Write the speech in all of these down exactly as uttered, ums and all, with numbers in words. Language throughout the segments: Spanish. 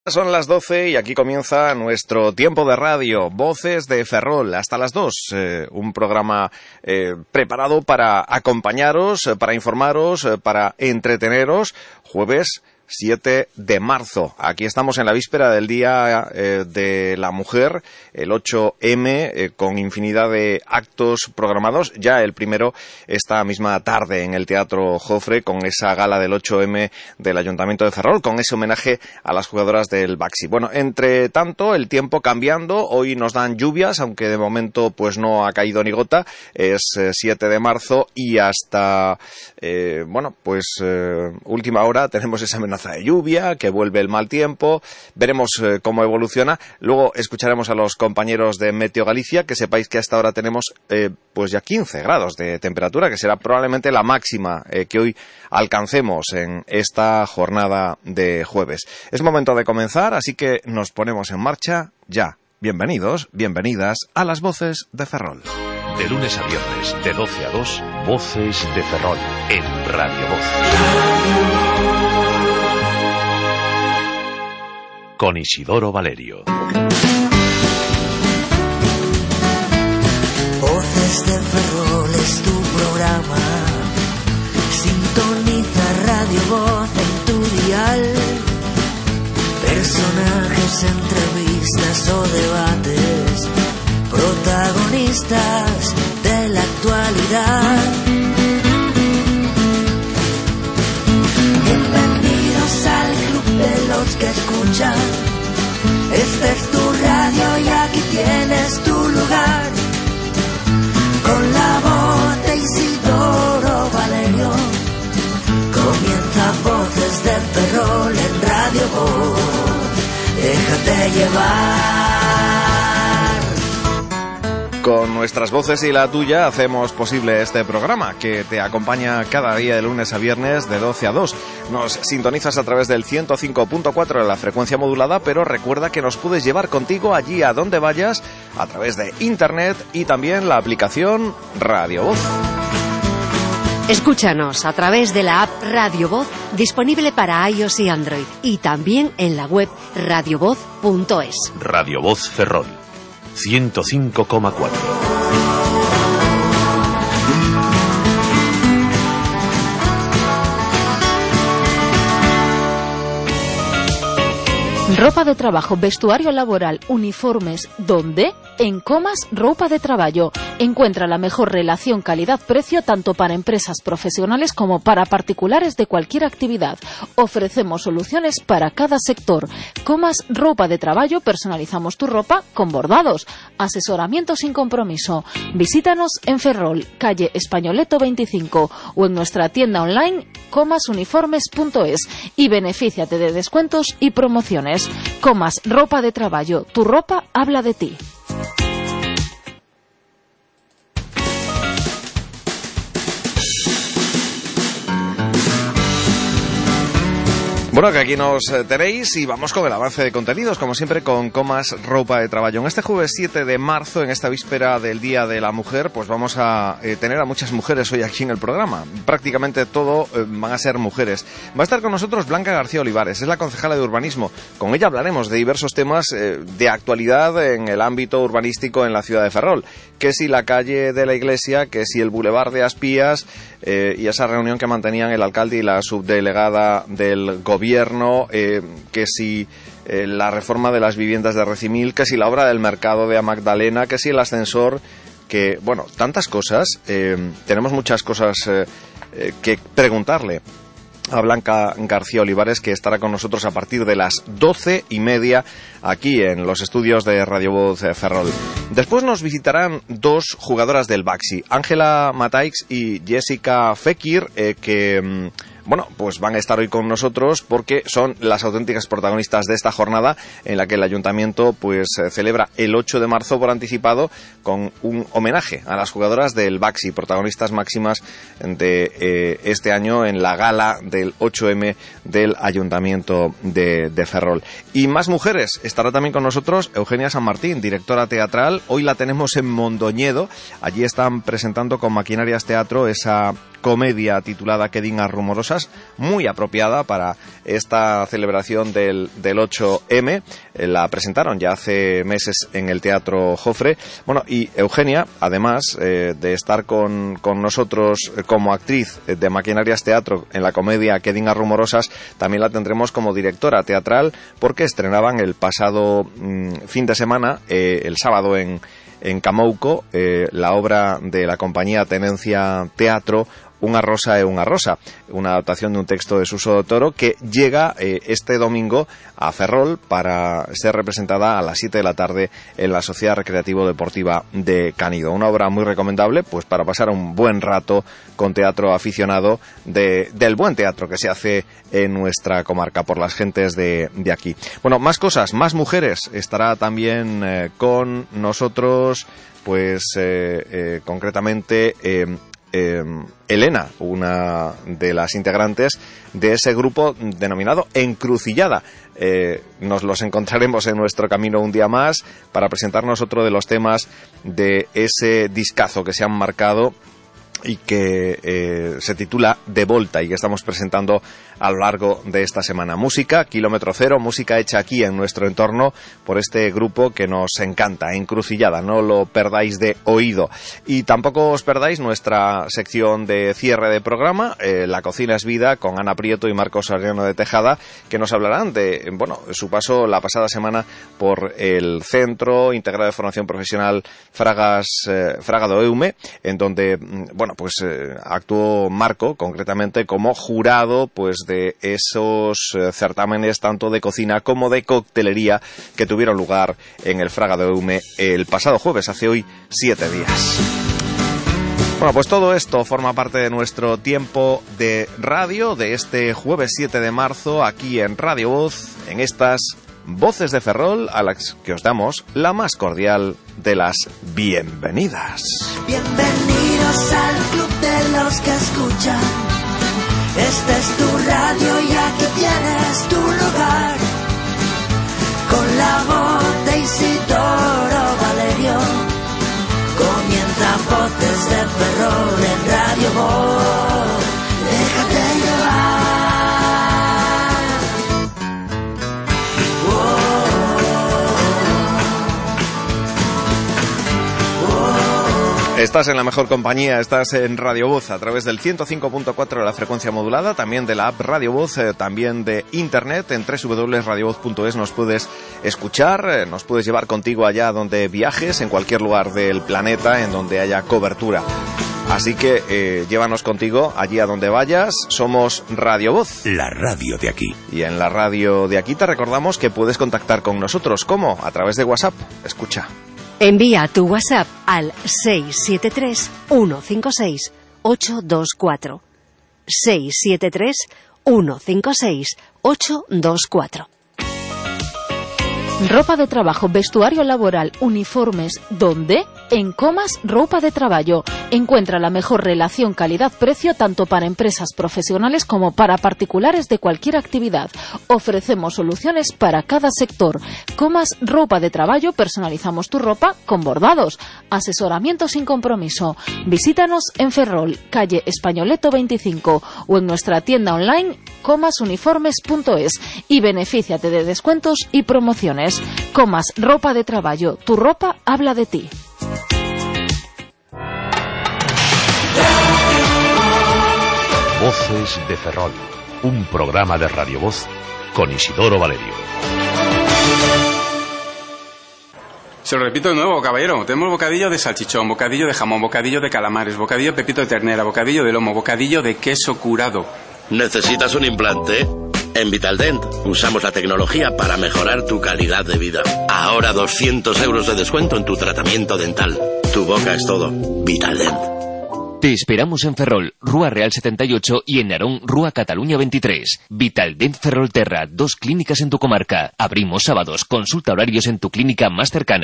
Son las doce y aquí comienza nuestro tiempo de radio, Voces de Ferrol, hasta las dos. Eh, un programa eh, preparado para acompañaros, para informaros, para entreteneros. Jueves siete de marzo. Aquí estamos en la víspera del Día eh, de la Mujer, el ocho eme, eh, con infinidad de actos programados. Ya el primero esta misma tarde en el Teatro Jofre, con esa gala del ocho eme del Ayuntamiento de Ferrol, con ese homenaje a las jugadoras del Baxi. Bueno, entre tanto, el tiempo cambiando. Hoy nos dan lluvias, aunque de momento pues no ha caído ni gota. Es eh, siete de marzo y hasta, eh, bueno, pues eh, última hora tenemos esa amenaza de lluvia, que vuelve el mal tiempo. Veremos eh, cómo evoluciona. Luego escucharemos a los compañeros de Meteo Galicia, que sepáis que hasta ahora tenemos eh, pues ya quince grados de temperatura, que será probablemente la máxima eh, que hoy alcancemos en esta jornada de jueves. Es momento de comenzar, así que nos ponemos en marcha ya. Bienvenidos, bienvenidas a las Voces de Ferrol. De lunes a viernes, de doce a dos, Voces de Ferrol, en Radio Voz. Con Isidoro Valerio. Voces de Ferrol es tu programa. Sintoniza Radio Voz en tu dial. Personajes, entrevistas o debates, protagonistas de la actualidad. Bienvenidos al club de los que escuchan. Esta es tu radio y aquí tienes tu lugar. Con la voz de Isidoro Valerio comienza Voces de Ferrol en Radio Voz. Déjate llevar. Con nuestras voces y la tuya hacemos posible este programa que te acompaña cada día de lunes a viernes de doce a dos. Nos sintonizas a través del ciento cinco punto cuatro de la frecuencia modulada, pero recuerda que nos puedes llevar contigo allí a donde vayas a través de internet y también la aplicación Radio Voz. Escúchanos a través de la app Radio Voz, disponible para iOS y Android, y también en la web radiovoz punto es. Radio Voz Ferrol, ciento cinco coma cuatro. Ropa de trabajo, vestuario laboral, uniformes, ¿dónde? En Comas Ropa de Traballo. Encuentra la mejor relación calidad-precio tanto para empresas profesionales como para particulares de cualquier actividad. Ofrecemos soluciones para cada sector. Comas Ropa de Traballo, personalizamos tu ropa con bordados. Asesoramiento sin compromiso. Visítanos en Ferrol, calle Españoleto veinticinco, o en nuestra tienda online comas uniformes punto es y benefíciate de descuentos y promociones. Comas Ropa de Traballo, tu ropa habla de ti. Bueno, que aquí nos tenéis y vamos con el avance de contenidos, como siempre con Comas Ropa de Traballo. En este jueves siete de marzo, en esta víspera del Día de la Mujer, pues vamos a eh, tener a muchas mujeres hoy aquí en el programa. Prácticamente todo eh, van a ser mujeres. Va a estar con nosotros Blanca García Olivares, es la concejala de urbanismo. Con ella hablaremos de diversos temas eh, de actualidad en el ámbito urbanístico en la ciudad de Ferrol. Que si la calle de la iglesia, que si el bulevar de Aspías, eh, y esa reunión que mantenían el alcalde y la subdelegada del gobierno, eh, que si eh, la reforma de las viviendas de Recimil, que si la obra del mercado de A Magdalena, que si el ascensor, que, bueno, tantas cosas. Eh, tenemos muchas cosas eh, eh, que preguntarle a Blanca García Olivares, que estará con nosotros a partir de las doce y media aquí en los estudios de Radio Voz Ferrol. Después nos visitarán dos jugadoras del Baxi, Ángela Mataix y Jessica Fekir, eh, que... Bueno, pues van a estar hoy con nosotros porque son las auténticas protagonistas de esta jornada en la que el Ayuntamiento pues celebra el ocho de marzo por anticipado con un homenaje a las jugadoras del Baxi, protagonistas máximas de eh, este año en la gala del ocho eme del Ayuntamiento de, de Ferrol. Y más mujeres, estará también con nosotros Eugenia San Martín, directora teatral. Hoy la tenemos en Mondoñedo, allí están presentando con Maquinarias Teatro esa comedia titulada Quediñas rumorosas, muy apropiada para esta celebración del, del ocho eme. Eh, la presentaron ya hace meses en el Teatro Jofre. Bueno, y Eugenia, además eh, de estar con, con nosotros como actriz de Maquinarias Teatro en la comedia Quediñas rumorosas, también la tendremos como directora teatral, porque estrenaban el pasado mmm, fin de semana, eh, el sábado en, en Camouco, eh, la obra de la compañía Tenencia Teatro, Unha rosa e unha rosa, una adaptación de un texto de Suso Toro que llega eh, este domingo a Ferrol para ser representada a las siete de la tarde en la Sociedad Recreativo Deportiva de Canido. Una obra muy recomendable pues para pasar un buen rato con teatro aficionado de, del buen teatro que se hace en nuestra comarca por las gentes de, de aquí. Bueno, más cosas, más mujeres. Estará también eh, con nosotros pues eh, eh, concretamente eh, Eh, Elena, una de las integrantes de ese grupo denominado Encrucillada. Eh, nos los encontraremos en nuestro camino un día más para presentarnos otro de los temas de ese discazo que se han marcado y que eh, se titula De Volta y que estamos presentando a lo largo de esta semana. Música Kilómetro Cero, música hecha aquí en nuestro entorno por este grupo que nos encanta, Encrucillada, no lo perdáis de oído. Y tampoco os perdáis nuestra sección de cierre de programa, eh, La Cocina es Vida, con Ana Prieto y Marcos Ariano de Tejada, que nos hablarán de, bueno, su paso la pasada semana por el Centro Integrado de Formación Profesional Fragas, eh, Fraga do Eume, en donde, bueno, pues eh, actuó Marco, concretamente, como jurado, pues, de esos eh, certámenes tanto de cocina como de coctelería que tuvieron lugar en el Fraga do Eume el pasado jueves, hace hoy siete días. Bueno, pues todo esto forma parte de nuestro tiempo de radio de este jueves siete de marzo, aquí en Radio Voz, en estas Voces de Ferrol, a las que os damos la más cordial de las bienvenidas. Bienvenidos al club de los que escuchan. Esta es tu radio y aquí tienes tu lugar. Con la voz de Isidoro Valerio comienza Voces de Ferrol en Radio Voz. Déjate llevar. Estás en la mejor compañía, estás en Radio Voz a través del ciento cinco punto cuatro de la frecuencia modulada, también de la app Radio Voz, eh, también de internet, en doble u doble u doble u punto radio voz punto es nos puedes escuchar, eh, nos puedes llevar contigo allá donde viajes, en cualquier lugar del planeta en donde haya cobertura. Así que eh, llévanos contigo allí a donde vayas. Somos Radio Voz, la radio de aquí. Y en la radio de aquí te recordamos que puedes contactar con nosotros. ¿Cómo? A través de WhatsApp. Escucha. Envía tu WhatsApp al seis siete tres, uno cinco seis, ocho dos cuatro. seis siete tres, uno cinco seis, ocho dos cuatro. Ropa de trabajo, vestuario laboral, uniformes, ¿dónde? En Comas Ropa de Traballo. Encuentra la mejor relación calidad-precio tanto para empresas profesionales como para particulares de cualquier actividad. Ofrecemos soluciones para cada sector. Comas Ropa de Traballo, personalizamos tu ropa con bordados. Asesoramiento sin compromiso. Visítanos en Ferrol, calle Españoleto veinticinco, o en nuestra tienda online comas uniformes punto es y benefíciate de descuentos y promociones. Comas Ropa de Traballo, tu ropa habla de ti. Voces de Ferrol, un programa de Radio Voz con Isidoro Valerio. Se lo repito de nuevo, caballero. Tenemos bocadillo de salchichón, bocadillo de jamón, bocadillo de calamares, bocadillo de pepito de ternera, bocadillo de lomo, bocadillo de queso curado. ¿Necesitas un implante? En Vitaldent usamos la tecnología para mejorar tu calidad de vida. Ahora doscientos euros de descuento en tu tratamiento dental. Tu boca es todo. Vitaldent. Te esperamos en Ferrol, Rúa Real setenta y ocho, y en Narón, Rúa Cataluña veintitrés. Vitaldent Ferrolterra, dos clínicas en tu comarca. Abrimos sábados. Consulta horarios en tu clínica más cercana.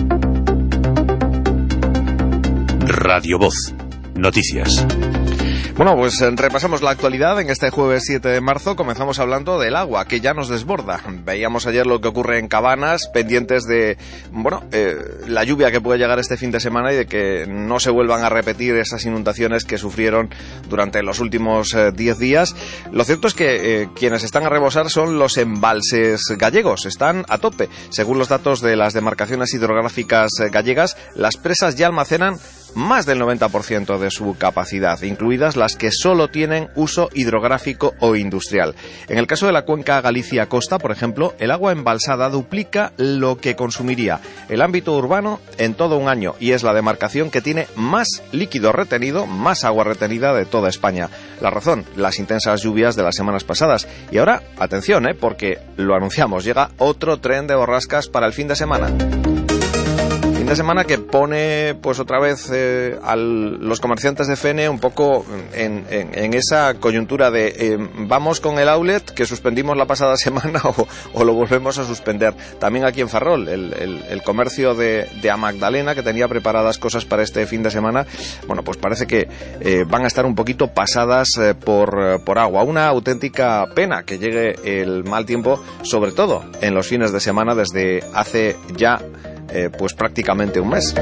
Radio Voz. Noticias. Bueno, pues repasamos la actualidad en este jueves siete de marzo. Comenzamos hablando del agua, que ya nos desborda. Veíamos ayer lo que ocurre en Cabanas, pendientes de, bueno, eh, la lluvia que puede llegar este fin de semana y de que no se vuelvan a repetir esas inundaciones que sufrieron durante los últimos diez eh, días. Lo cierto es que eh, quienes están a rebosar son los embalses gallegos. Están a tope. Según los datos de las demarcaciones hidrográficas gallegas, las presas ya almacenan más del noventa por ciento de su capacidad, incluidas las que solo tienen uso hidrográfico o industrial. En el caso de la cuenca Galicia-Costa, por ejemplo, el agua embalsada duplica lo que consumiría el ámbito urbano en todo un año y es la demarcación que tiene más líquido retenido, más agua retenida de toda España. La razón, las intensas lluvias de las semanas pasadas. Y ahora, atención, ¿eh? porque lo anunciamos, llega otro tren de borrascas para el fin de semana. Fin de semana que pone pues otra vez eh, a los comerciantes de Fene un poco en, en, en esa coyuntura de eh, vamos con el outlet que suspendimos la pasada semana o, o lo volvemos a suspender. También aquí en Ferrol, el, el, el comercio de, de A Magdalena, que tenía preparadas cosas para este fin de semana, bueno, pues parece que eh, van a estar un poquito pasadas eh, por, por agua. Una auténtica pena que llegue el mal tiempo, sobre todo en los fines de semana desde hace ya Eh, pues prácticamente un mes.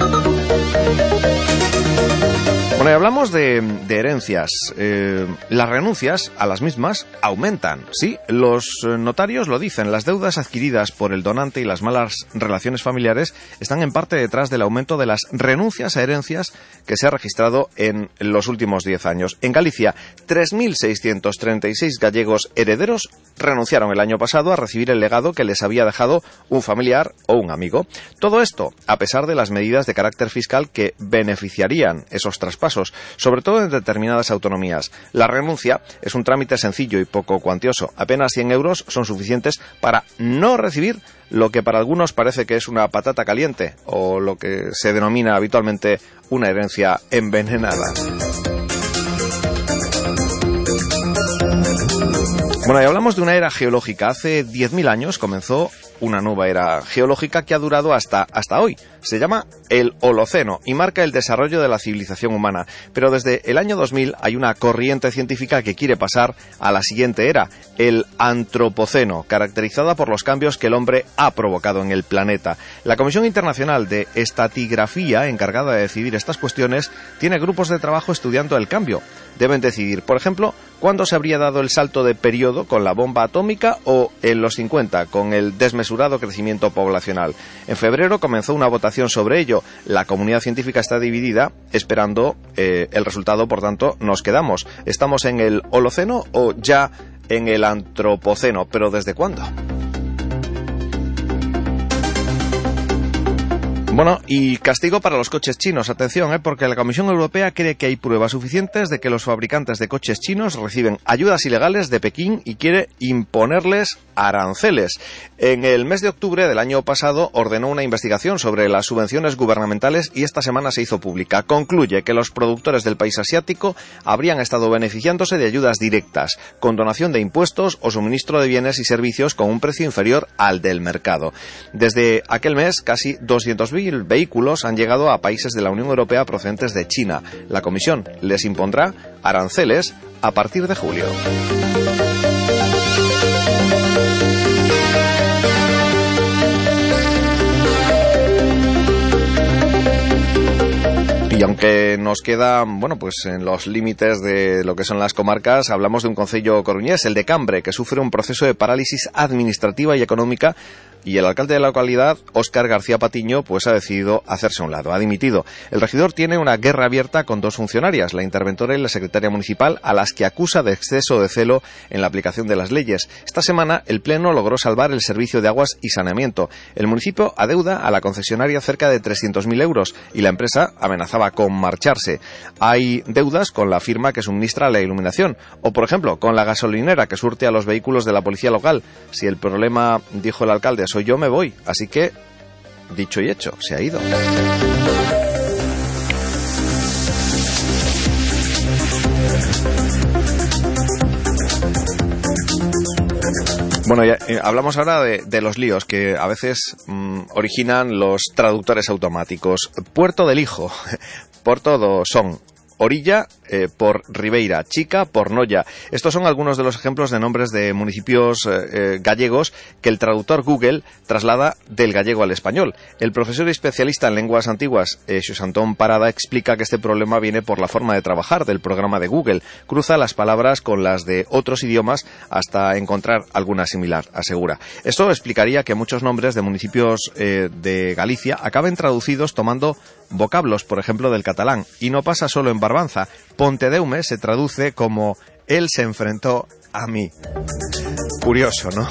Bueno, y hablamos de, de herencias. Eh, las renuncias a las mismas aumentan, sí, los notarios lo dicen. Las deudas adquiridas por el donante y las malas relaciones familiares están en parte detrás del aumento de las renuncias a herencias que se ha registrado en los últimos diez años. En Galicia, tres mil seiscientos treinta y seis gallegos herederos renunciaron el año pasado a recibir el legado que les había dejado un familiar o un amigo. Todo esto a pesar de las medidas de carácter fiscal que beneficiarían esos traspasos, sobre todo en determinadas autonomías. La renuncia es un trámite sencillo y poco cuantioso. Apenas cien euros son suficientes para no recibir lo que para algunos parece que es una patata caliente o lo que se denomina habitualmente una herencia envenenada. Bueno, y hablamos de una era geológica. Hace diez mil años comenzó una nueva era geológica que ha durado hasta, hasta hoy. Se llama el Holoceno y marca el desarrollo de la civilización humana. Pero desde el año dos mil hay una corriente científica que quiere pasar a la siguiente era, el Antropoceno, caracterizada por los cambios que el hombre ha provocado en el planeta. La Comisión Internacional de Estratigrafía, encargada de decidir estas cuestiones, tiene grupos de trabajo estudiando el cambio. Deben decidir, por ejemplo, cuándo se habría dado el salto de periodo con la bomba atómica o en los cincuenta con el desmesurado crecimiento poblacional. En febrero comenzó una votación sobre ello. La comunidad científica está dividida, esperando eh, el resultado, por tanto, nos quedamos. ¿Estamos en el Holoceno o ya en el Antropoceno? ¿Pero desde cuándo? Bueno, y castigo para los coches chinos. Atención, ¿eh? porque la Comisión Europea cree que hay pruebas suficientes de que los fabricantes de coches chinos reciben ayudas ilegales de Pekín y quiere imponerles aranceles. En el mes de octubre del año pasado ordenó una investigación sobre las subvenciones gubernamentales y esta semana se hizo pública. Concluye que los productores del país asiático habrían estado beneficiándose de ayudas directas, con donación de impuestos o suministro de bienes y servicios con un precio inferior al del mercado. Desde aquel mes, casi doscientos mil vehículos han llegado a países de la Unión Europea procedentes de China. La Comisión les impondrá aranceles a partir de julio. Y aunque nos queda, bueno, pues en los límites de lo que son las comarcas, hablamos de un concello coruñés, el de Cambre, que sufre un proceso de parálisis administrativa y económica, y el alcalde de la localidad, Óscar García Patiño, pues ha decidido hacerse a un lado, ha dimitido. El regidor tiene una guerra abierta con dos funcionarias, la interventora y la secretaria municipal, a las que acusa de exceso de celo en la aplicación de las leyes. Esta semana el Pleno logró salvar el servicio de aguas y saneamiento. El municipio adeuda a la concesionaria cerca de trescientos mil euros y la empresa amenazaba con marcharse. Hay deudas con la firma que suministra la iluminación o, por ejemplo, con la gasolinera que surte a los vehículos de la policía local. Si el problema, dijo el alcalde, soy yo, me voy. Así que, dicho y hecho, se ha ido. Bueno, ya, eh, hablamos ahora de, de los líos que a veces mmm, originan los traductores automáticos. Puerto del Hijo, por todo son Orilla eh, por Ribeira, Chica por Noia. Estos son algunos de los ejemplos de nombres de municipios eh, gallegos que el traductor Google traslada del gallego al español. El profesor y especialista en lenguas antiguas, eh, Xosé Antón Parada, explica que este problema viene por la forma de trabajar del programa de Google. Cruza las palabras con las de otros idiomas hasta encontrar alguna similar, asegura. Esto explicaría que muchos nombres de municipios eh, de Galicia acaben traducidos tomando vocablos, por ejemplo, del catalán. Y no pasa solo en Barbanza. Pontedeume se traduce como él se enfrentó a mí. Curioso, ¿no?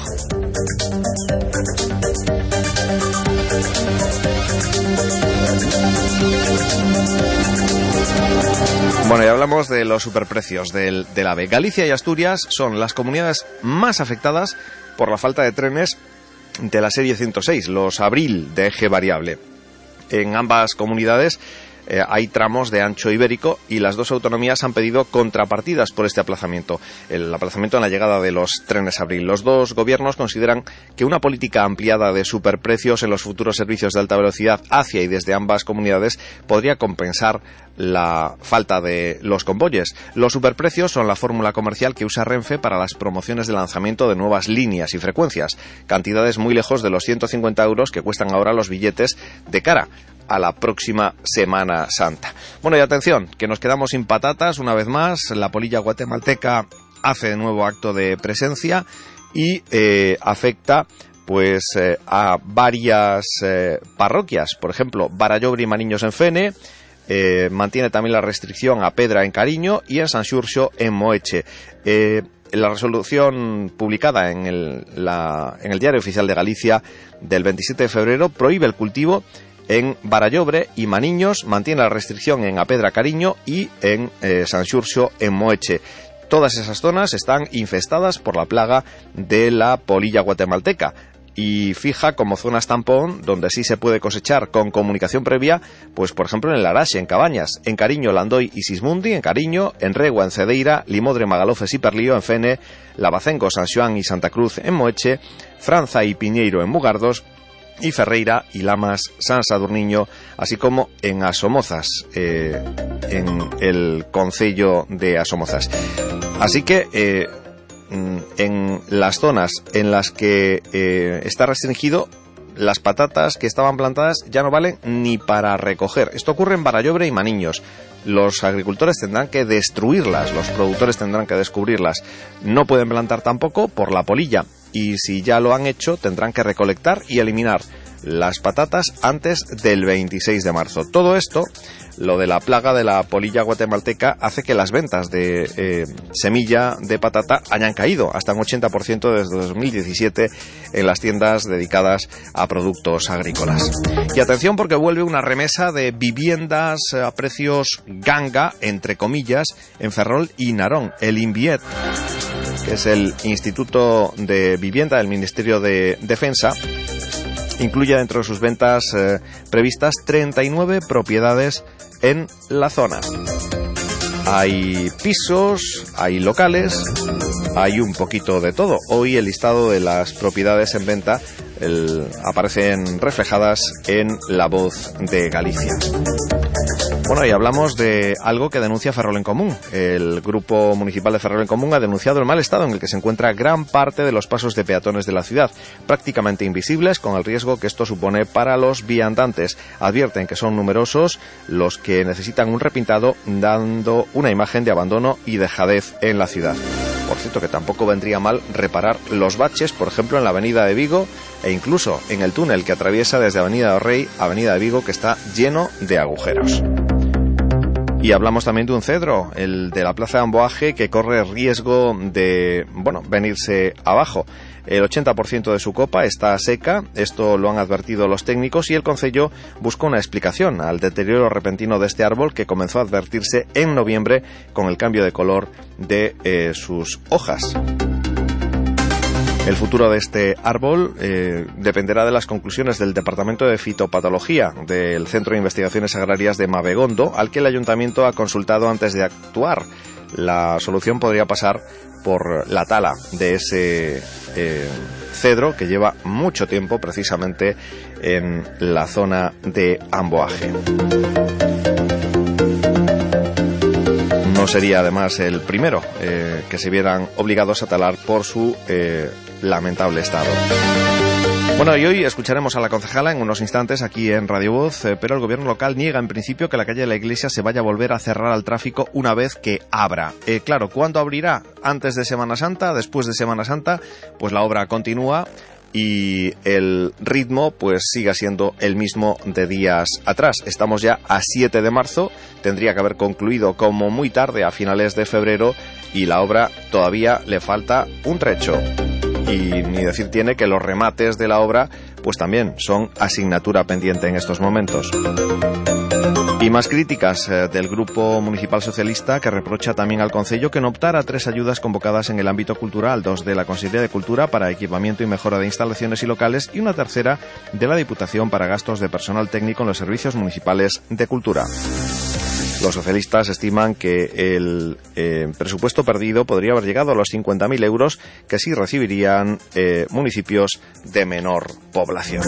Bueno, y hablamos de los superprecios del, del AVE. Galicia y Asturias son las comunidades más afectadas por la falta de trenes de la serie ciento seis, los Abril de eje variable. En ambas comunidades eh, hay tramos de ancho ibérico y las dos autonomías han pedido contrapartidas por este aplazamiento, el aplazamiento en la llegada de los trenes Abril. Los dos gobiernos consideran que una política ampliada de superprecios en los futuros servicios de alta velocidad hacia y desde ambas comunidades podría compensar la falta de los convoyes. Los superprecios son la fórmula comercial que usa Renfe para las promociones de lanzamiento de nuevas líneas y frecuencias, cantidades muy lejos de los ciento cincuenta euros que cuestan ahora los billetes de cara a la próxima Semana Santa. Bueno, y atención, que nos quedamos sin patatas una vez más. La polilla guatemalteca hace de nuevo acto de presencia y eh, afecta pues eh, a varias eh, parroquias. Por ejemplo, Barallobre y Maniños en Fene. Eh, mantiene también la restricción a Pedra en Cariño y en San Xurxo en Moeche. Eh, la resolución publicada en el, la, en el Diario Oficial de Galicia del veintisiete de febrero prohíbe el cultivo en Barallobre y Maniños, mantiene la restricción en A Pedra Cariño y en eh, San Xurxo en Moeche. Todas esas zonas están infestadas por la plaga de la polilla guatemalteca y fija como zonas tampón donde sí se puede cosechar con comunicación previa, pues por ejemplo en Laraxe, en Cabañas, en Cariño, Landoy y Sismundi, en Cariño, en Regua, en Cedeira, Limodre, Magalofes y Perlío, en Fene, Lavacenco, San Xoán y Santa Cruz en Moeche, Franza y Piñeiro en Mugardos, y Ferreira y Lamas, San Sadurniño, así como en Asomozas, eh, en el concello de Asomozas. Así que eh, en las zonas en las que eh, está restringido, las patatas que estaban plantadas ya no valen ni para recoger. Esto ocurre en Barallobre y Maniños. Los agricultores tendrán que destruirlas, los productores tendrán que descubrirlas. No pueden plantar tampoco por la polilla. Y si ya lo han hecho, tendrán que recolectar y eliminar las patatas antes del veintiséis de marzo. Todo esto, lo de la plaga de la polilla guatemalteca, hace que las ventas de eh, semilla de patata hayan caído hasta un ochenta por ciento desde dos mil diecisiete en las tiendas dedicadas a productos agrícolas. Y atención, porque vuelve una remesa de viviendas a precios ganga, entre comillas, en Ferrol y Narón. El INVIET, que es el Instituto de Vivienda del Ministerio de Defensa, incluye dentro de sus ventas eh, previstas treinta y nueve propiedades en la zona. Hay pisos, hay locales, hay un poquito de todo. Hoy el listado de las propiedades en venta el, aparecen reflejadas en La Voz de Galicia. Bueno, y hablamos de algo que denuncia Ferrol en Común. El Grupo Municipal de Ferrol en Común ha denunciado el mal estado en el que se encuentra gran parte de los pasos de peatones de la ciudad, prácticamente invisibles, con el riesgo que esto supone para los viandantes. Advierten que son numerosos los que necesitan un repintado, dando una imagen de abandono y dejadez en la ciudad. Por cierto, que tampoco vendría mal reparar los baches, por ejemplo, en la avenida de Vigo e incluso en el túnel que atraviesa desde Avenida del Rey a Avenida de Vigo, que está lleno de agujeros. Y hablamos también de un cedro, el de la Plaza de Amboaje, que corre riesgo de, bueno, venirse abajo. El ochenta por ciento de su copa está seca, esto lo han advertido los técnicos, y el concello busca una explicación al deterioro repentino de este árbol, que comenzó a advertirse en noviembre con el cambio de color de eh, sus hojas. El futuro de este árbol eh, dependerá de las conclusiones del Departamento de Fitopatología del Centro de Investigaciones Agrarias de Mabegondo, al que el Ayuntamiento ha consultado antes de actuar. La solución podría pasar por la tala de ese eh, cedro, que lleva mucho tiempo precisamente en la zona de Amboaje. sería además el primero eh, que se vieran obligados a talar por su eh, lamentable estado. Bueno, y hoy escucharemos a la concejala en unos instantes aquí en Radio Voz, eh, pero el gobierno local niega en principio que la calle de la Iglesia se vaya a volver a cerrar al tráfico una vez que abra. Eh, claro, ¿cuándo abrirá? ¿Antes de Semana Santa? ¿Después de Semana Santa? Pues la obra continúa y el ritmo pues sigue siendo el mismo de días atrás. Estamos ya a siete de marzo, tendría que haber concluido como muy tarde a finales de febrero y la obra todavía le falta un trecho. Y ni decir tiene que los remates de la obra pues también son asignatura pendiente en estos momentos. Y más críticas eh, del Grupo Municipal Socialista, que reprocha también al Concello que no optara tres ayudas convocadas en el ámbito cultural, dos de la Consellería de Cultura para equipamiento y mejora de instalaciones y locales y una tercera de la Diputación para gastos de personal técnico en los servicios municipales de cultura. Los socialistas estiman que el eh, presupuesto perdido podría haber llegado a los cincuenta mil euros que sí recibirían eh, municipios de menor población.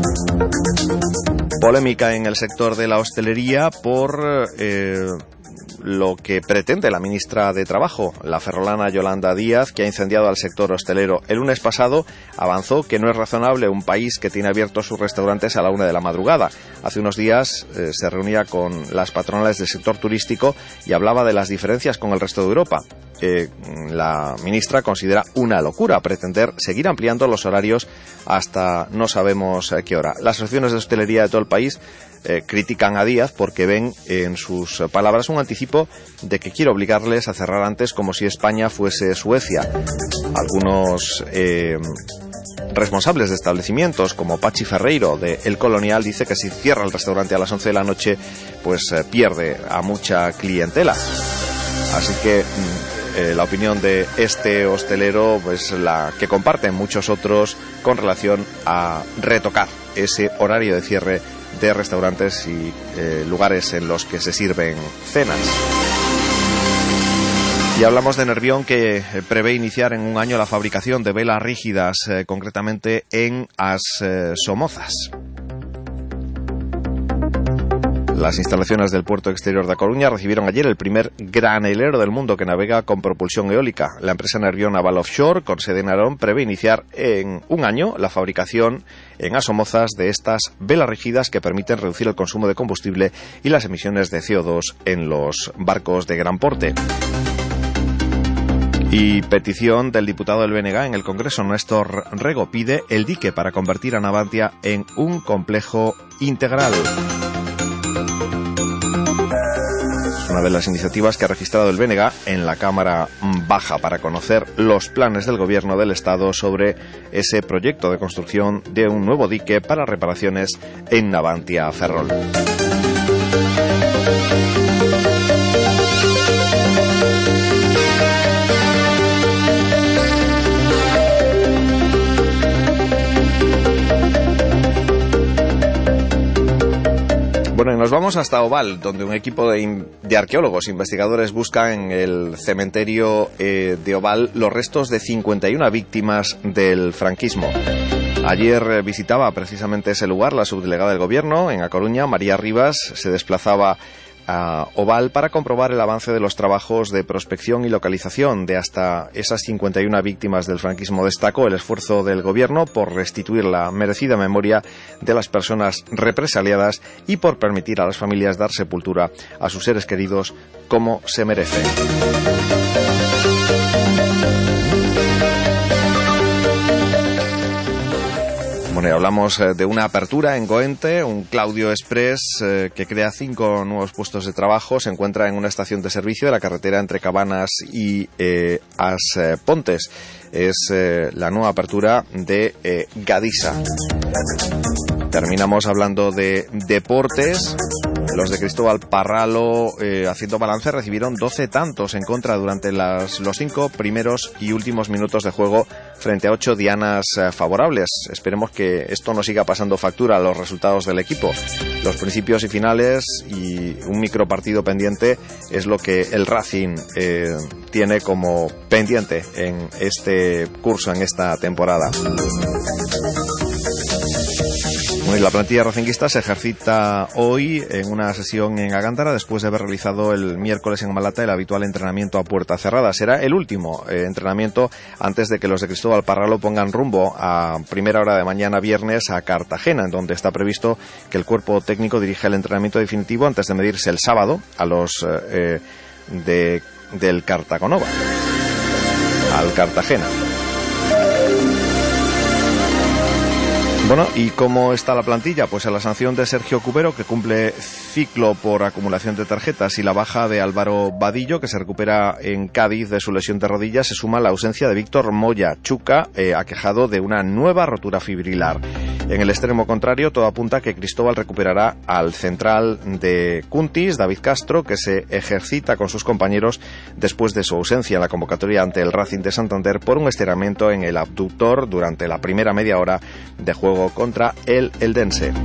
Polémica en el sector de la hostelería por eh, lo que pretende la ministra de Trabajo, la ferrolana Yolanda Díaz, que ha incendiado al sector hostelero. El lunes pasado avanzó que no es razonable un país que tiene abiertos sus restaurantes a la una de la madrugada. Hace unos días eh, se reunía con las patronales del sector turístico y hablaba de las diferencias con el resto de Europa. Eh, la ministra considera una locura pretender seguir ampliando los horarios hasta no sabemos qué hora. Las asociaciones de hostelería de todo el país Eh, critican a Díaz porque ven en sus palabras un anticipo de que quiere obligarles a cerrar antes como si España fuese Suecia. Algunos eh, responsables de establecimientos como Pachi Ferreiro de El Colonial dice que si cierra el restaurante a las once de la noche pues eh, pierde a mucha clientela. Así que eh, la opinión de este hostelero pues la que comparten muchos otros con relación a retocar ese horario de cierre de restaurantes y eh, lugares en los que se sirven cenas. Y hablamos de Nervión, que eh, prevé iniciar en un año la fabricación de velas rígidas, eh, concretamente en As eh, Somozas. Las instalaciones del puerto exterior de A Coruña recibieron ayer el primer granelero del mundo que navega con propulsión eólica. La empresa Nervión Naval Offshore, con sede en Narón, prevé iniciar en un año la fabricación en As Somozas de estas velas rígidas que permiten reducir el consumo de combustible y las emisiones de C O dos en los barcos de gran porte. Y petición del diputado del B N G en el Congreso, Néstor Rego, pide el dique para convertir a Navantia en un complejo integral. Una de las iniciativas que ha registrado el B N G en la Cámara Baja para conocer los planes del Gobierno del Estado sobre ese proyecto de construcción de un nuevo dique para reparaciones en Navantia Ferrol. Bueno, y nos vamos hasta Oval, donde un equipo de, de arqueólogos investigadores busca en el cementerio eh, de Oval los restos de cincuenta y una víctimas del franquismo. Ayer eh, visitaba precisamente ese lugar la subdelegada del Gobierno en A Coruña, María Rivas, se desplazaba a Oval para comprobar el avance de los trabajos de prospección y localización de hasta esas cincuenta y una víctimas del franquismo. Destacó el esfuerzo del Gobierno por restituir la merecida memoria de las personas represaliadas y por permitir a las familias dar sepultura a sus seres queridos como se merecen. Bueno, y hablamos de una apertura en Goente, un Claudio Express eh, que crea cinco nuevos puestos de trabajo. Se encuentra en una estación de servicio de la carretera entre Cabanas y eh, As eh, Pontes. Es eh, la nueva apertura de eh, Gadisa. Terminamos hablando de deportes. Los de Cristóbal Parralo, eh, haciendo balance, recibieron doce tantos en contra durante las, los cinco primeros y últimos minutos de juego frente a ocho dianas eh, favorables. Esperemos que esto no siga pasando factura a los resultados del equipo. Los principios y finales y un micropartido pendiente es lo que el Racing eh, tiene como pendiente en este curso, en esta temporada. La plantilla racinguista se ejercita hoy en una sesión en Agándara después de haber realizado el miércoles en Malata el habitual entrenamiento a puerta cerrada. Será el último eh, entrenamiento antes de que los de Cristóbal Parralo pongan rumbo a primera hora de mañana viernes a Cartagena, en donde está previsto que el cuerpo técnico dirija el entrenamiento definitivo antes de medirse el sábado a los eh, de, del Cartagonova, al Cartagena. Bueno, ¿y cómo está la plantilla? Pues a la sanción de Sergio Cubero, que cumple ciclo por acumulación de tarjetas, y la baja de Álvaro Vadillo, que se recupera en Cádiz de su lesión de rodilla, se suma la ausencia de Víctor Moya Chuca, eh, aquejado de una nueva rotura fibrilar. En el extremo contrario, todo apunta a que Cristóbal recuperará al central de Cuntis, David Castro, que se ejercita con sus compañeros después de su ausencia en la convocatoria ante el Racing de Santander por un estiramiento en el abductor durante la primera media hora de juego contra el Eldense.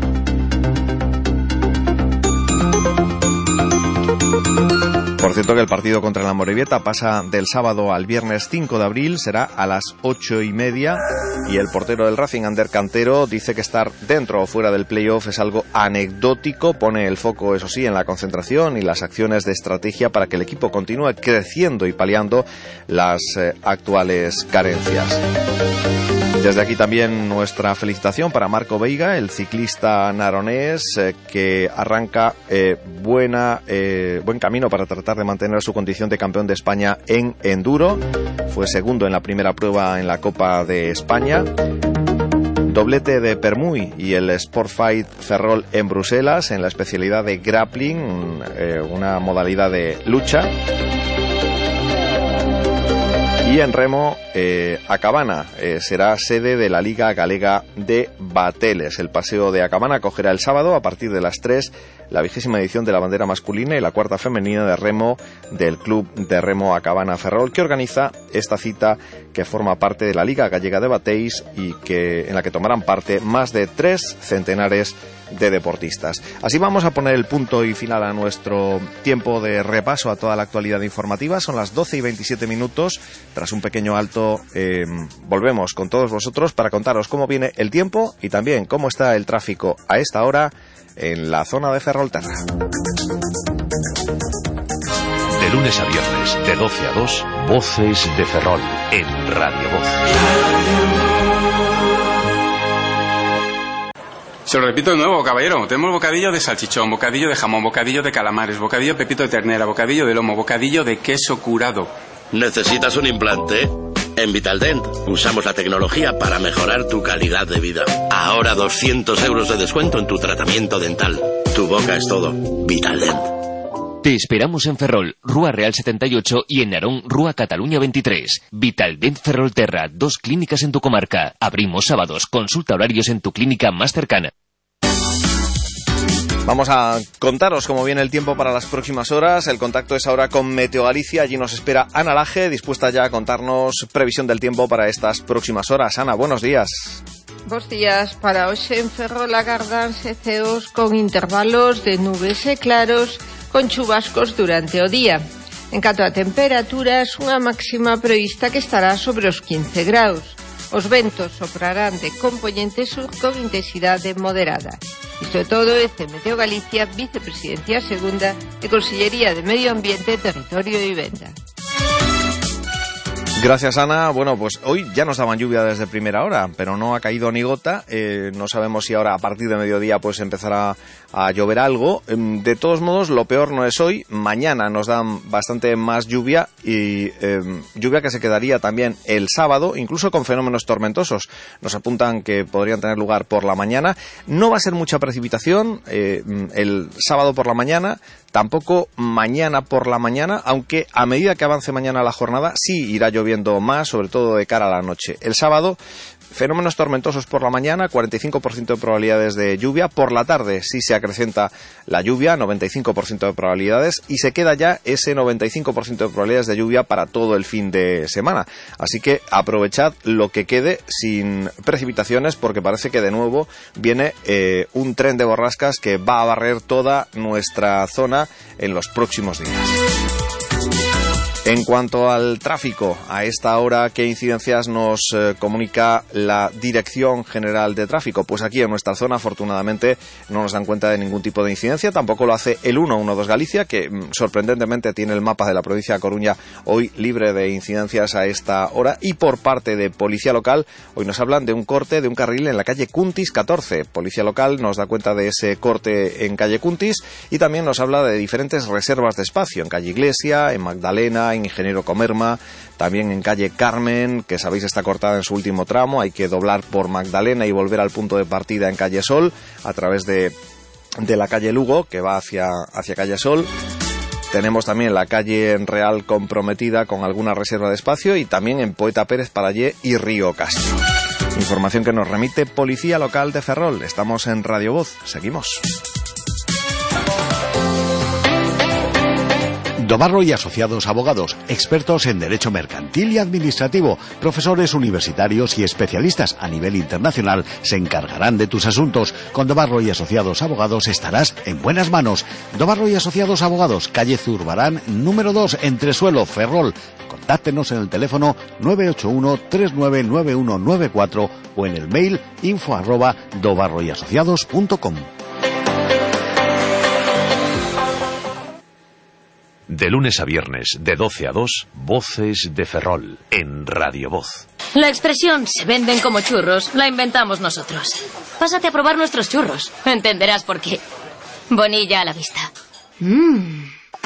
Por cierto, que el partido contra la Amorebieta pasa del sábado al viernes cinco de abril, será a las ocho y media, y el portero del Racing, Ander Cantero, dice que estar dentro o fuera del playoff es algo anecdótico. Pone el foco, eso sí, en la concentración y las acciones de estrategia para que el equipo continúe creciendo y paliando las eh, actuales carencias. Desde aquí también nuestra felicitación para Marco Veiga, el ciclista naronés, eh, que arranca eh, buena, eh, buen camino para tratar de mantener su condición de campeón de España en enduro. Fue segundo en la primera prueba en la Copa de España. Doblete de Permuy y el Sport Fight Ferrol en Bruselas en la especialidad de grappling, eh, una modalidad de lucha. Y en remo, eh, Acabana eh, será sede de la Liga Galega de Bateles. El paseo de Acabana acogerá el sábado a partir de las tres la vigésima edición de la bandera masculina y la cuarta femenina de remo del Club de Remo Acabana Ferrol, que organiza esta cita, que forma parte de la Liga Gallega de Bateis y que en la que tomarán parte más de tres centenares de deportistas. Así vamos a poner el punto y final a nuestro tiempo de repaso a toda la actualidad informativa. Son las doce y veintisiete minutos. Tras un pequeño alto, eh, volvemos con todos vosotros para contaros cómo viene el tiempo y también cómo está el tráfico a esta hora en la zona de Ferrolterra. De lunes a viernes, de doce a dos, Voces de Ferrol, en Radio Voz. Se lo repito de nuevo, caballero. Tenemos bocadillo de salchichón, bocadillo de jamón, bocadillo de calamares, bocadillo de pepito de ternera, bocadillo de lomo, bocadillo de queso curado. ¿Necesitas un implante? En Vitaldent usamos la tecnología para mejorar tu calidad de vida. Ahora doscientos euros de descuento en tu tratamiento dental. Tu boca es todo. Vitaldent. Te esperamos en Ferrol, Rúa Real setenta y ocho, y en Narón, Rúa Cataluña veintitrés. Vitaldent Ferrolterra, dos clínicas en tu comarca. Abrimos sábados. Consulta horarios en tu clínica más cercana. Vamos a contaros cómo viene el tiempo para las próximas horas. El contacto es ahora con Meteo Galicia. Allí nos espera Ana Laje, dispuesta ya a contarnos previsión del tiempo para estas próximas horas. Ana, buenos días. Bos días. Para hoxe en Ferrol agardanse ceos con intervalos de nubes e claros con chubascos durante o día. En canto a temperaturas, unha máxima prevista que estará sobre os quince graus. Os ventos soprarán de compoñente sur con intensidade moderada. Isto é todo desde Meteo Galicia, Vicepresidencia Segunda e Consellería de Medio Ambiente, Territorio e Vivenda. Gracias, Ana. Bueno, pues hoy ya nos daban lluvia desde primera hora, pero no ha caído ni gota. Eh, no sabemos si ahora a partir de mediodía pues empezará a llover algo. De todos modos, lo peor no es hoy. Mañana nos dan bastante más lluvia y eh, lluvia que se quedaría también el sábado, incluso con fenómenos tormentosos. Nos apuntan que podrían tener lugar por la mañana. No va a ser mucha precipitación eh, el sábado por la mañana, tampoco mañana por la mañana, aunque a medida que avance mañana la jornada sí irá lloviendo más, sobre todo de cara a la noche. El sábado, fenómenos tormentosos por la mañana, cuarenta y cinco por ciento de probabilidades de lluvia. Por la tarde sí se acrecenta la lluvia, noventa y cinco por ciento de probabilidades, y se queda ya ese noventa y cinco por ciento de probabilidades de lluvia para todo el fin de semana. Así que aprovechad lo que quede sin precipitaciones, porque parece que de nuevo viene eh, un tren de borrascas que va a barrer toda nuestra zona en los próximos días. En cuanto al tráfico, a esta hora, ¿qué incidencias nos eh, comunica la Dirección General de Tráfico? Pues aquí en nuestra zona, afortunadamente, no nos dan cuenta de ningún tipo de incidencia. Tampoco lo hace el ciento doce Galicia, que mm, sorprendentemente tiene el mapa de la provincia de Coruña hoy libre de incidencias a esta hora. Y por parte de Policía Local, hoy nos hablan de un corte de un carril en la calle Cuntis catorce. Policía Local nos da cuenta de ese corte en calle Cuntis y también nos habla de diferentes reservas de espacio en calle Iglesia, en Magdalena, en Ingeniero Comerma, también en calle Carmen, que sabéis está cortada en su último tramo. Hay que doblar por Magdalena y volver al punto de partida en calle Sol a través de, de la calle Lugo, que va hacia, hacia calle Sol. Tenemos también la calle Real comprometida con alguna reserva de espacio y también en Poeta Pérez Parallé y Río Castro. Información que nos remite Policía Local de Ferrol. Estamos en Radio Voz. Seguimos. Dobarro y Asociados Abogados, expertos en derecho mercantil y administrativo, profesores universitarios y especialistas a nivel internacional, se encargarán de tus asuntos. Con Dobarro y Asociados Abogados estarás en buenas manos. Dobarro y Asociados Abogados, calle Zurbarán, número dos, Entresuelo, Ferrol. Contáctenos en el teléfono nueve ocho uno, tres nueve nueve uno nueve cuatro o en el mail info arroba dobarroyasociados punto com. De lunes a viernes, de doce a dos, Voces de Ferrol, en Radio Voz. La expresión "se venden como churros" la inventamos nosotros. Pásate a probar nuestros churros. Entenderás por qué. Bonilla a la vista. Mmm.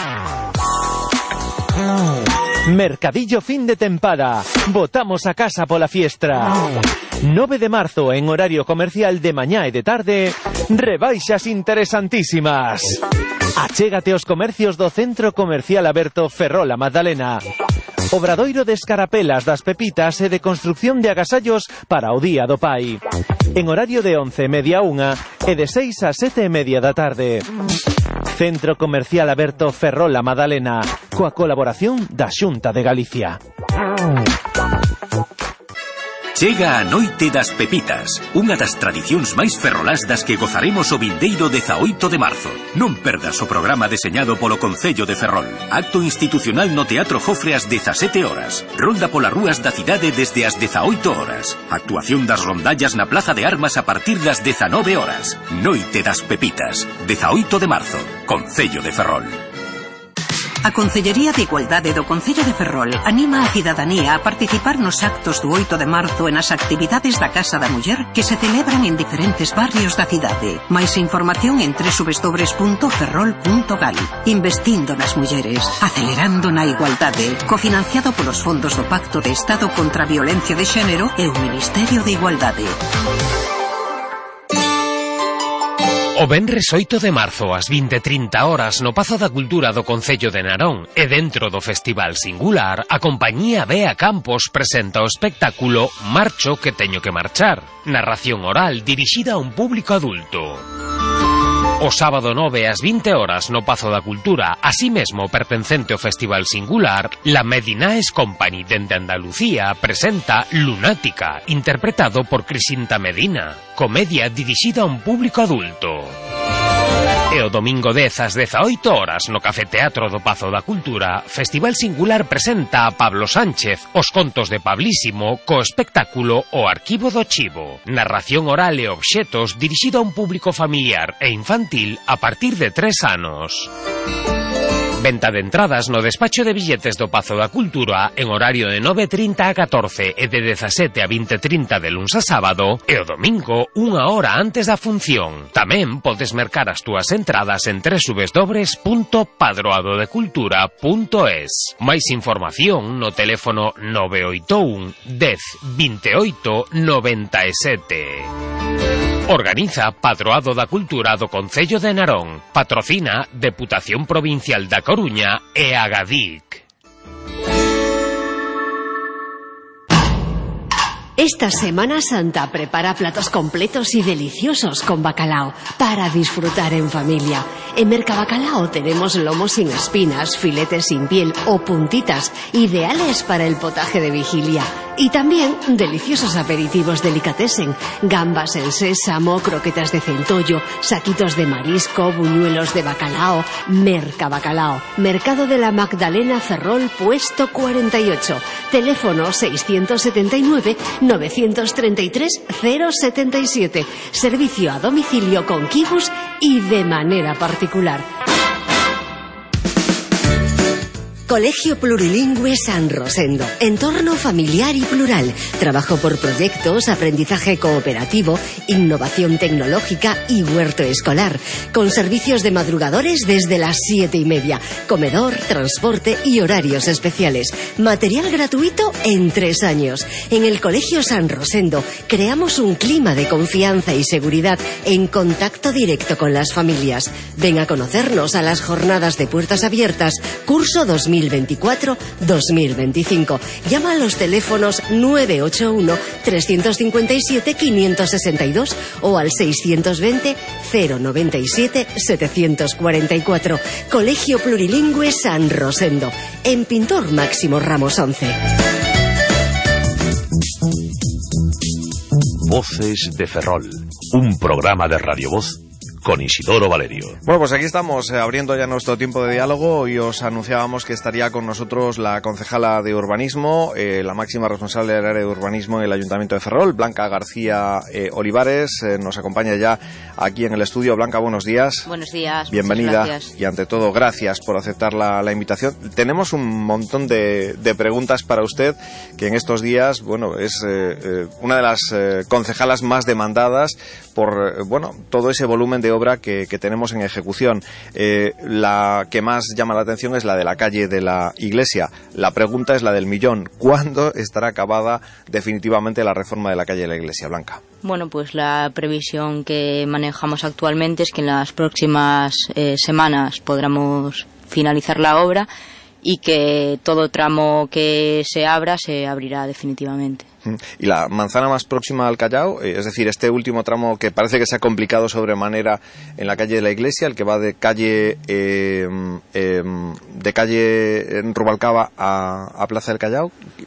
Mercadillo fin de tempada. Botamos a casa pola fiestra. nove de marzo, en horario comercial de mañá e de tarde, rebaixas interesantísimas. Achégate aos comercios do Centro Comercial Aberto Ferrol a Magdalena. Obradoiro de escarapelas, das pepitas e de construcción de agasallos para o Día do Pai. En horario de once e media a unha e de seis a sete e media da tarde. Centro Comercial Aberto Ferrol a Magdalena, coa colaboración da Xunta de Galicia. Chega a Noite das Pepitas, unha das tradicións máis ferrolás das que gozaremos o vindeiro dezaoito de marzo. Non perdas o programa deseñado polo Concello de Ferrol. Acto institucional no Teatro Jofre ás dezasete horas. Rolda polas rúas da cidade desde as dezaoito horas. Actuación das rondallas na Plaza de Armas a partir das dezanove horas. Noite das Pepitas, dezaoito de marzo, Concello de Ferrol. A Concellería de Igualdade do Concello de Ferrol anima a cidadanía a participar nos actos do oito de marzo e nas actividades da Casa da Muller que se celebran en diferentes barrios da cidade. Mais información en doble u doble u doble u punto ferrol punto gal. Investindo nas mulleres, acelerando na igualdade, cofinanciado polos fondos do Pacto de Estado contra a Violencia de Xénero e o Ministerio de Igualdade. O venres oito de marzo ás vinte e trinta horas no Pazo da Cultura do Concello de Narón e dentro do Festival Singular, a compañía Bea Campos presenta o espectáculo Marcho que teño que marchar, narración oral dirixida a un público adulto. O sábado nove ás vinte horas no Pazo da Cultura, así mesmo pertencente ao Festival Singular, la Medinaes Company dende Andalucía presenta Lunática, interpretado por Crisinta Medina, comedia dirixida a un público adulto. E o domingo dez ás dezaoito horas no Café Teatro do Pazo da Cultura, Festival Singular presenta a Pablo Sánchez, os contos de Pablísimo, co espectáculo O Arquivo do Chivo, narración oral e obxetos dirixido a un público familiar e infantil a partir de tres anos. Venta de entradas no despacho de billetes do Pazo da Cultura en horario de nove e trinta a catorce e de dezasete a vinte e trinta de luns a sábado e o domingo unha hora antes da función. Tamén podes mercar as túas entradas en doble u doble u doble u punto padroadodecultura punto es. Máis información no teléfono nove oito un, dez, veintiocho, noventa e sete. Organiza Padroado da Cultura do Concello de Narón. Patrocina Deputación Provincial da Coruña e Agadic. Esta Semana Santa prepara platos completos y deliciosos con bacalao para disfrutar en familia. En Mercabacalao tenemos lomos sin espinas, filetes sin piel o puntitas, ideales para el potaje de vigilia. Y también deliciosos aperitivos delicatessen, gambas en sésamo, croquetas de centollo, saquitos de marisco, buñuelos de bacalao, Merca Bacalao, Mercado de la Magdalena Ferrol, puesto cuarenta y ocho, teléfono seiscientos setenta y nueve, novecientos treinta y tres, cero setenta y siete, servicio a domicilio con Kibus y de manera particular. Colegio Plurilingüe San Rosendo. Entorno familiar y plural. Trabajo por proyectos, aprendizaje cooperativo, innovación tecnológica y huerto escolar. Con servicios de madrugadores desde las siete y media. Comedor, transporte y horarios especiales. Material gratuito en tres años. En el Colegio San Rosendo creamos un clima de confianza y seguridad en contacto directo con las familias. Ven a conocernos a las jornadas de puertas abiertas. Curso dos mil veinticuatro dos mil veinticinco. Llama a los teléfonos nueve ocho uno, tres cinco siete, cinco seis dos o al seiscientos veinte, cero noventa y siete, setecientos cuarenta y cuatro. Colegio Plurilingüe San Rosendo. En Pintor Máximo Ramos once. Voces de Ferrol. Un programa de Radio Voz con Isidoro Valerio. Bueno, pues aquí estamos eh, abriendo ya nuestro tiempo de diálogo y os anunciábamos que estaría con nosotros la concejala de urbanismo, eh, la máxima responsable del área de urbanismo en el Ayuntamiento de Ferrol, Blanca García eh, Olivares, eh, nos acompaña ya aquí en el estudio. Blanca, buenos días. Buenos días. Bienvenida y ante todo gracias por aceptar la, la invitación. Tenemos un montón de, de preguntas para usted, que en estos días, bueno, es eh, eh, una de las eh, concejalas más demandadas por, eh, bueno, todo ese volumen de obra que, que tenemos en ejecución. Eh, la que más llama la atención es la de la calle de la Iglesia. La pregunta es la del millón. ¿Cuándo estará acabada definitivamente la reforma de la calle de la Iglesia, Blanca? Bueno, pues la previsión que manejamos actualmente es que en las próximas eh, semanas podremos finalizar la obra y que todo tramo que se abra se abrirá definitivamente. Y la manzana más próxima al Callao, eh, es decir, este último tramo que parece que se ha complicado sobremanera en la calle de la Iglesia, el que va de calle eh, eh, de calle en Rubalcaba a, a Plaza del Callao,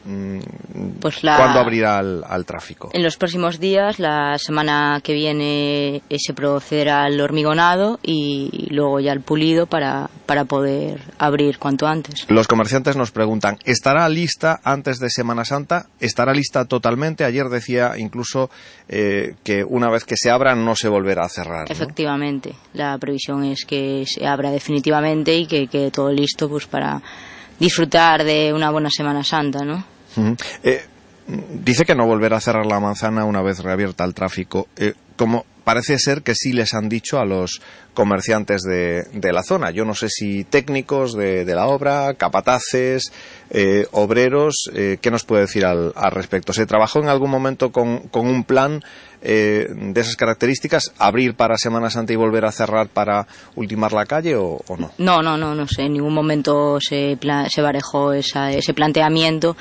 pues la, ¿cuándo abrirá al, al tráfico? En los próximos días, la semana que viene eh, se procederá al hormigonado y luego ya al pulido para, para poder abrir cuanto antes. Los comerciantes nos preguntan, ¿estará lista antes de Semana Santa? ¿Estará lista totalmente? Ayer decía incluso eh, que una vez que se abra no se volverá a cerrar, ¿no? Efectivamente, la previsión es que se abra definitivamente y que quede todo listo pues para disfrutar de una buena Semana Santa, ¿no? Uh-huh. eh, dice que no volverá a cerrar la manzana una vez reabierta el tráfico. Eh, como parece ser que sí les han dicho a los comerciantes de, de la zona. Yo no sé si técnicos de, de la obra, capataces, eh, obreros, eh, ¿qué nos puede decir al, al respecto? ¿Se trabajó en algún momento con, con un plan eh, de esas características, abrir para Semana Santa y volver a cerrar para ultimar la calle o, o no? No, no, no, no sé. En ningún momento se, pla- se barajó esa, ese planteamiento.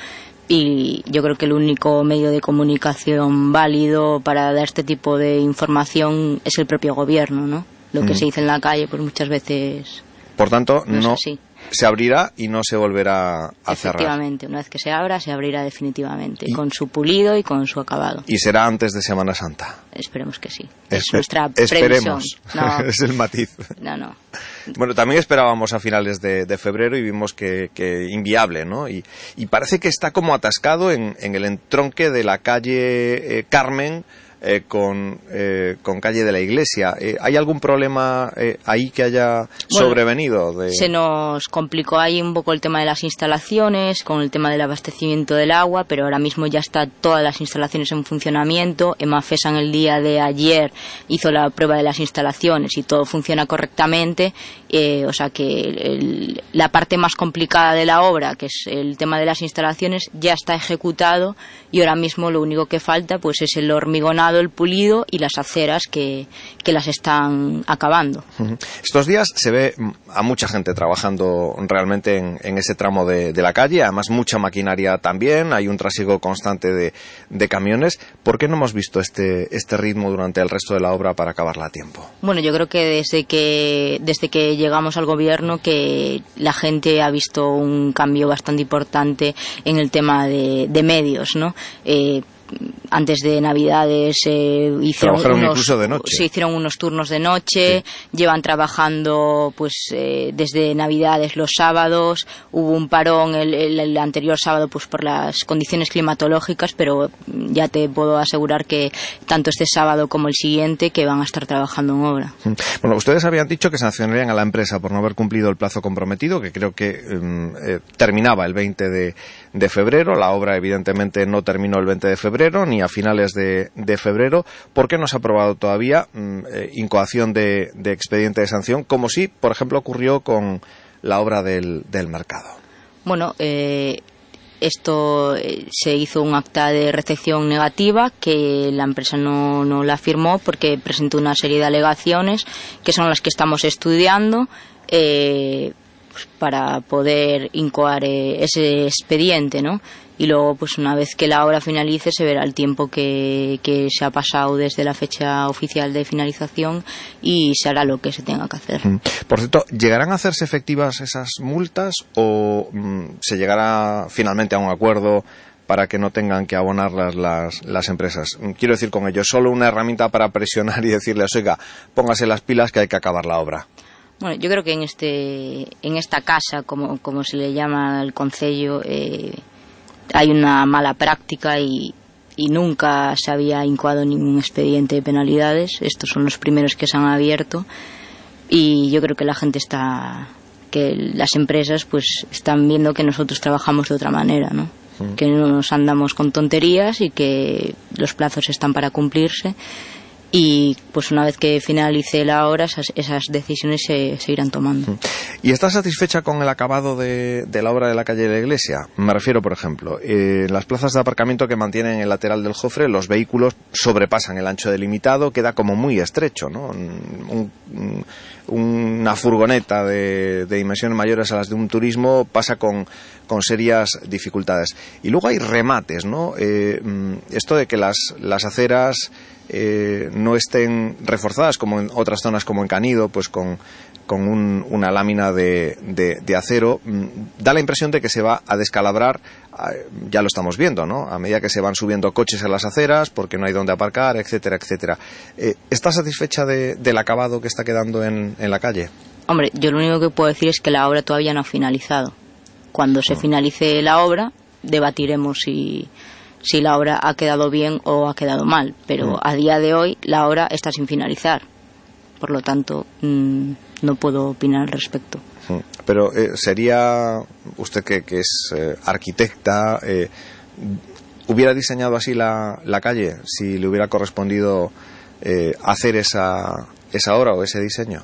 Y yo creo que el único medio de comunicación válido para dar este tipo de información es el propio gobierno, ¿no? Lo que mm. se dice en la calle, pues muchas veces. Por tanto, no, no es así. Se abrirá y no se volverá a cerrar. Efectivamente, una vez que se abra, se abrirá definitivamente, y, con su pulido y con su acabado. ¿Y será antes de Semana Santa? Esperemos que sí. Espe- es nuestra esperemos. previsión. No. Es el matiz. No, no. Bueno, también esperábamos a finales de, de febrero y vimos que, que inviable, ¿no? Y, y parece que está como atascado en, en el entronque de la calle eh, Carmen eh, con, eh, con calle de la Iglesia. Eh, ¿Hay algún problema eh, ahí que haya bueno, sobrevenido? De... Se nos complicó ahí un poco el tema de las instalaciones, con el tema del abastecimiento del agua, pero ahora mismo ya están todas las instalaciones en funcionamiento. Emafesa en el día de ayer hizo la prueba de las instalaciones y todo funciona correctamente. Eh, o sea que el, la parte más complicada de la obra, que es el tema de las instalaciones, ya está ejecutado y ahora mismo lo único que falta pues es el hormigonado, el pulido y las aceras que, que las están acabando. Uh-huh. Estos días se ve a mucha gente trabajando realmente en, en ese tramo de, de la calle, además mucha maquinaria también, hay un trasiego constante de, de camiones. ¿Por qué no hemos visto este, este ritmo durante el resto de la obra para acabarla a tiempo? Bueno, yo creo que desde que, desde que llegamos al gobierno que la gente ha visto un cambio bastante importante en el tema de, de medios, ¿no? Eh, antes de Navidades eh, hicieron Trabajaron unos, incluso de noche. se hicieron unos turnos de noche, sí. Llevan trabajando pues eh, desde Navidades los sábados, hubo un parón el, el, el anterior sábado pues por las condiciones climatológicas, pero ya te puedo asegurar que tanto este sábado como el siguiente que van a estar trabajando en obra. Bueno, ustedes habían dicho que sancionarían a la empresa por no haber cumplido el plazo comprometido, que creo que eh, terminaba el veinte de febrero, la obra evidentemente no terminó el veinte de febrero ni a finales de, de febrero. ¿Por qué no se ha aprobado todavía eh, incoación de, de expediente de sanción, como si, por ejemplo, ocurrió con la obra del, del mercado? Bueno, eh, esto eh, se hizo un acta de recepción negativa que la empresa no, no la firmó porque presentó una serie de alegaciones que son las que estamos estudiando eh, pues para poder incoar eh, ese expediente, ¿no? Y luego, pues una vez que la obra finalice, se verá el tiempo que, que se ha pasado desde la fecha oficial de finalización y se hará lo que se tenga que hacer. Por cierto, ¿llegarán a hacerse efectivas esas multas o mm, se llegará finalmente a un acuerdo para que no tengan que abonarlas las, las empresas? Quiero decir con ello, solo una herramienta para presionar y decirles, oiga, póngase las pilas que hay que acabar la obra. Bueno, yo creo que en este en esta casa, como, como se le llama al concello, eh, hay una mala práctica y, y nunca se había incoado ningún expediente de penalidades. Estos son los primeros que se han abierto y yo creo que la gente está, que las empresas pues están viendo que nosotros trabajamos de otra manera, ¿no? Mm. Que no nos andamos con tonterías y que los plazos están para cumplirse. Y pues una vez que finalice la obra, esas, esas decisiones se, se irán tomando. ¿Y está satisfecha con el acabado de, de la obra de la calle de la Iglesia? Me refiero, por ejemplo, eh, las plazas de aparcamiento que mantienen el lateral del Jofre, los vehículos sobrepasan el ancho delimitado, queda como muy estrecho, ¿no? Un, un, una furgoneta de, de dimensiones mayores a las de un turismo pasa con, con serias dificultades. Y luego hay remates, ¿no? Eh, esto de que las, las aceras Eh, no estén reforzadas como en otras zonas como en Canido, pues con, con un, una lámina de, de, de acero, da la impresión de que se va a descalabrar. Ya lo estamos viendo, ¿no? A medida que se van subiendo coches a las aceras porque no hay donde aparcar, etcétera, etcétera. Eh, ¿Está satisfecha de, del acabado que está quedando en, en la calle? Hombre, yo lo único que puedo decir es que la obra todavía no ha finalizado. Cuando se finalice la obra debatiremos si si la obra ha quedado bien o ha quedado mal, pero a día de hoy la obra está sin finalizar, por lo tanto mmm, no puedo opinar al respecto. Pero eh, sería usted que, que es eh, arquitecta, eh, ¿hubiera diseñado así la, la calle si le hubiera correspondido eh, hacer esa, esa obra o ese diseño?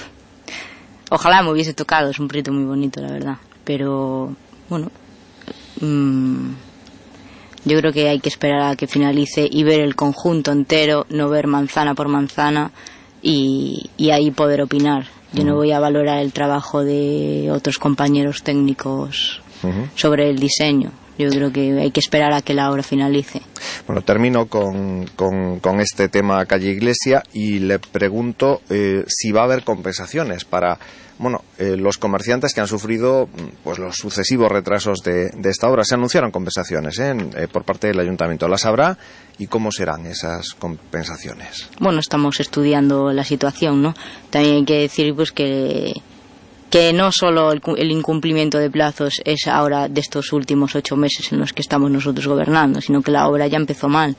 Ojalá me hubiese tocado, es un proyecto muy bonito, la verdad, pero bueno, mmm, yo creo que hay que esperar a que finalice y ver el conjunto entero, no ver manzana por manzana y, y ahí poder opinar. Yo no voy a valorar el trabajo de otros compañeros técnicos uh-huh. sobre el diseño. Yo creo que hay que esperar a que la obra finalice. Bueno, termino con, con, con este tema calle Iglesia y le pregunto eh, si va a haber compensaciones para bueno eh, los comerciantes que han sufrido pues los sucesivos retrasos de, de esta obra. Se anunciaron compensaciones ¿eh? En, eh, por parte del ayuntamiento. ¿Las habrá y cómo serán esas compensaciones? Bueno, estamos estudiando la situación, ¿no? También hay que decir pues que que no solo el, el incumplimiento de plazos es ahora de estos últimos ocho meses en los que estamos nosotros gobernando, sino que la obra ya empezó mal.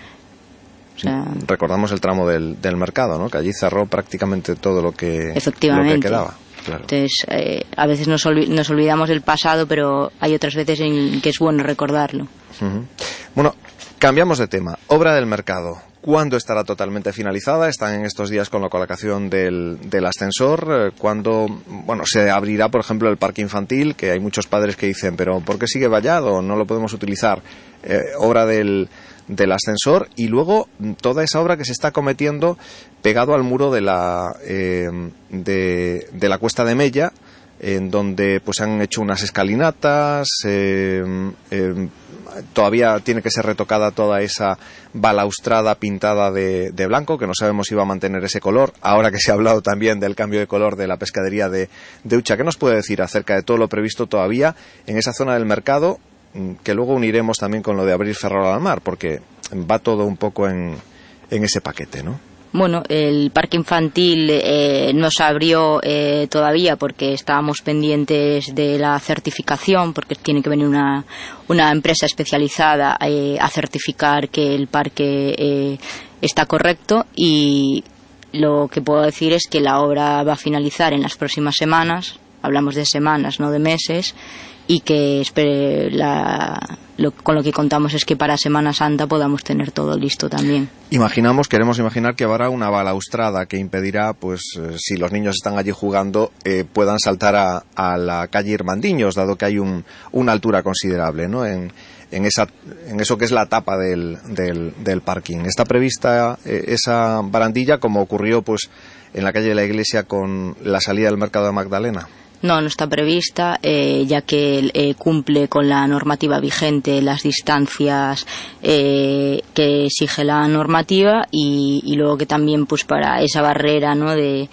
O sea, recordamos el tramo del, del mercado, ¿no? Que allí cerró prácticamente todo lo que, efectivamente. Lo que quedaba. Claro. Entonces, eh, a veces nos, olvi- nos olvidamos del pasado, pero hay otras veces en que es bueno recordarlo. Uh-huh. Bueno, cambiamos de tema. Obra del mercado. ¿Cuándo estará totalmente finalizada? Están en estos días con la colocación del, del ascensor. ¿Cuándo, bueno, se abrirá, por ejemplo, el parque infantil? Que hay muchos padres que dicen, pero ¿por qué sigue vallado? No lo podemos utilizar. Eh, obra del, del ascensor y luego toda esa obra que se está cometiendo pegado al muro de la, eh, de, de la Cuesta de Mella, en donde pues han hecho unas escalinatas, eh, eh, todavía tiene que ser retocada toda esa balaustrada pintada de, de blanco, que no sabemos si va a mantener ese color, ahora que se ha hablado también del cambio de color de la pescadería de, de Ucha. ¿Qué nos puede decir acerca de todo lo previsto todavía en esa zona del mercado, que luego uniremos también con lo de abrir Ferrol al mar, porque va todo un poco en, en ese paquete, ¿no? Bueno, el parque infantil eh, no se abrió eh, todavía porque estábamos pendientes de la certificación, porque tiene que venir una, una empresa especializada eh, a certificar que el parque eh, está correcto, y lo que puedo decir es que la obra va a finalizar en las próximas semanas, hablamos de semanas, no de meses, y que espere la, lo, con lo que contamos es que para Semana Santa podamos tener todo listo también. Imaginamos, queremos imaginar que habrá una balaustrada que impedirá, pues, eh, si los niños están allí jugando, eh, puedan saltar a, a la calle Irmandiños, dado que hay un, una altura considerable, ¿no?, en, en, esa, en eso que es la tapa del, del, del parking. ¿Está prevista eh, esa barandilla, como ocurrió, pues, en la calle de la Iglesia con la salida del mercado de Magdalena? No, no está prevista, eh, ya que eh, cumple con la normativa vigente, las distancias eh, que exige la normativa, y, y luego que también, pues, para esa barrera, ¿no?, de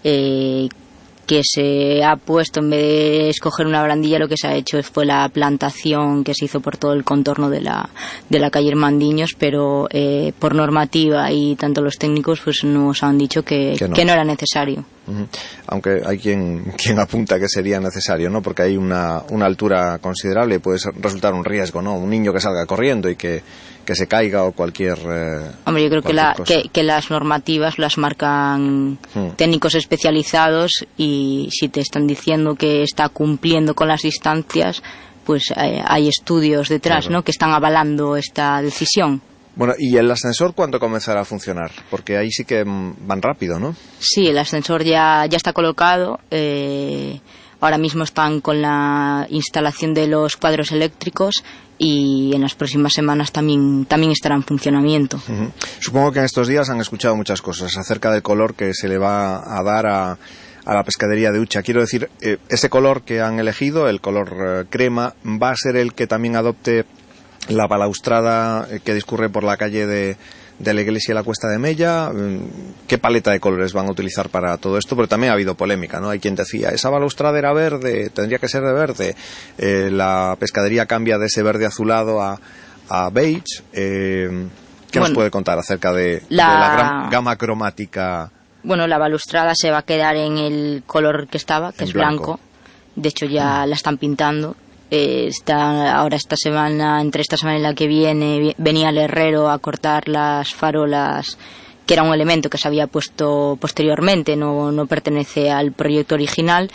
eh, que se ha puesto, en vez de escoger una barandilla, lo que se ha hecho fue la plantación que se hizo por todo el contorno de la, de la calle Irmandiños, pero eh, por normativa y tanto los técnicos pues nos han dicho que, que, no. que no era necesario. Uh-huh. Aunque hay quien, quien apunta que sería necesario, ¿no?, porque hay una, una altura considerable y puede resultar un riesgo, ¿no?, un niño que salga corriendo y que, que se caiga o cualquier eh, Hombre, yo creo que, la, que, que las normativas las marcan hmm. técnicos especializados, y si te están diciendo que está cumpliendo con las distancias, pues eh, hay estudios detrás, claro, ¿no?, que están avalando esta decisión. Bueno, ¿y el ascensor cuándo comenzará a funcionar? Porque ahí sí que van rápido, ¿no? Sí, el ascensor ya, ya está colocado. Eh, ahora mismo están con la instalación de los cuadros eléctricos, y en las próximas semanas también, también estará en funcionamiento. Uh-huh. Supongo que en estos días han escuchado muchas cosas acerca del color que se le va a dar a, a la pescadería de Ucha. Quiero decir, eh, ese color que han elegido, el color eh, crema, ¿va a ser el que también adopte la balaustrada que discurre por la calle de, de la Iglesia y la Cuesta de Mella? ¿Qué paleta de colores van a utilizar para todo esto? Porque también ha habido polémica, ¿no? Hay quien decía, esa balaustrada era verde, tendría que ser de verde. Eh, la pescadería cambia de ese verde azulado a, a beige. Eh, ¿Qué bueno, nos puede contar acerca de la, de la gran gama cromática? Bueno, la balaustrada se va a quedar en el color que estaba, que es blanco. blanco. De hecho, ya mm. la están pintando. Eh, está ahora esta semana, entre esta semana y la que viene, venía el herrero a cortar las farolas, que era un elemento que se había puesto posteriormente, no, no pertenece al proyecto original.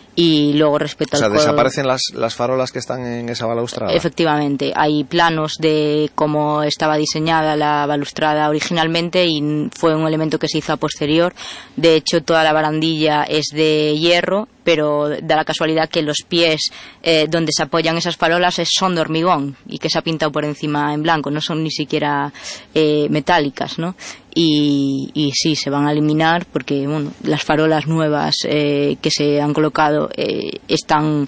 Y luego respecto o sea, al desaparecen las, las farolas que están en esa balaustrada. Efectivamente, hay planos de cómo estaba diseñada la balaustrada originalmente, y fue un elemento que se hizo a posterior. De hecho, toda la barandilla es de hierro, pero da la casualidad que los pies eh, donde se apoyan esas farolas son de hormigón, y que se ha pintado por encima en blanco, no son ni siquiera eh, metálicas, ¿no? Y, y sí, se van a eliminar porque, bueno, las farolas nuevas eh, que se han colocado eh, están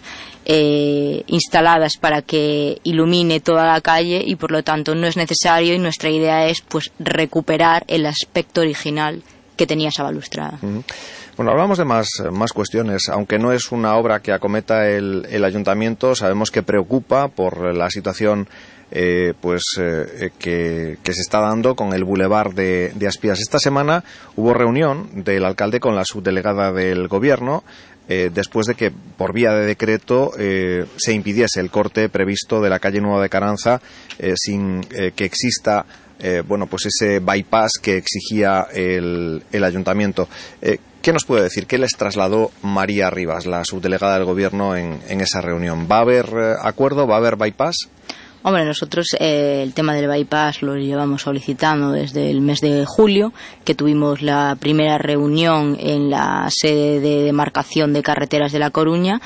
eh, instaladas para que ilumine toda la calle, y por lo tanto no es necesario, y nuestra idea es, pues, recuperar el aspecto original que tenía esa balaustrada. Uh-huh. Bueno, hablamos de más, más cuestiones. Aunque no es una obra que acometa el, el ayuntamiento, sabemos que preocupa por la situación eh, pues eh, que, que se está dando con el bulevar de, de Aspías. Esta semana hubo reunión del alcalde con la subdelegada del gobierno, eh, después de que por vía de decreto eh, se impidiese el corte previsto de la calle Nueva de Caranza eh, sin eh, que exista eh, bueno, pues ese bypass que exigía el, el ayuntamiento. Eh, ¿Qué nos puede decir? ¿Qué les trasladó María Rivas, la subdelegada del gobierno, en, en esa reunión? ¿Va a haber eh, acuerdo? ¿Va a haber bypass? Hombre, nosotros eh, el tema del bypass lo llevamos solicitando desde el mes de julio, que tuvimos la primera reunión en la sede de demarcación de carreteras de La Coruña,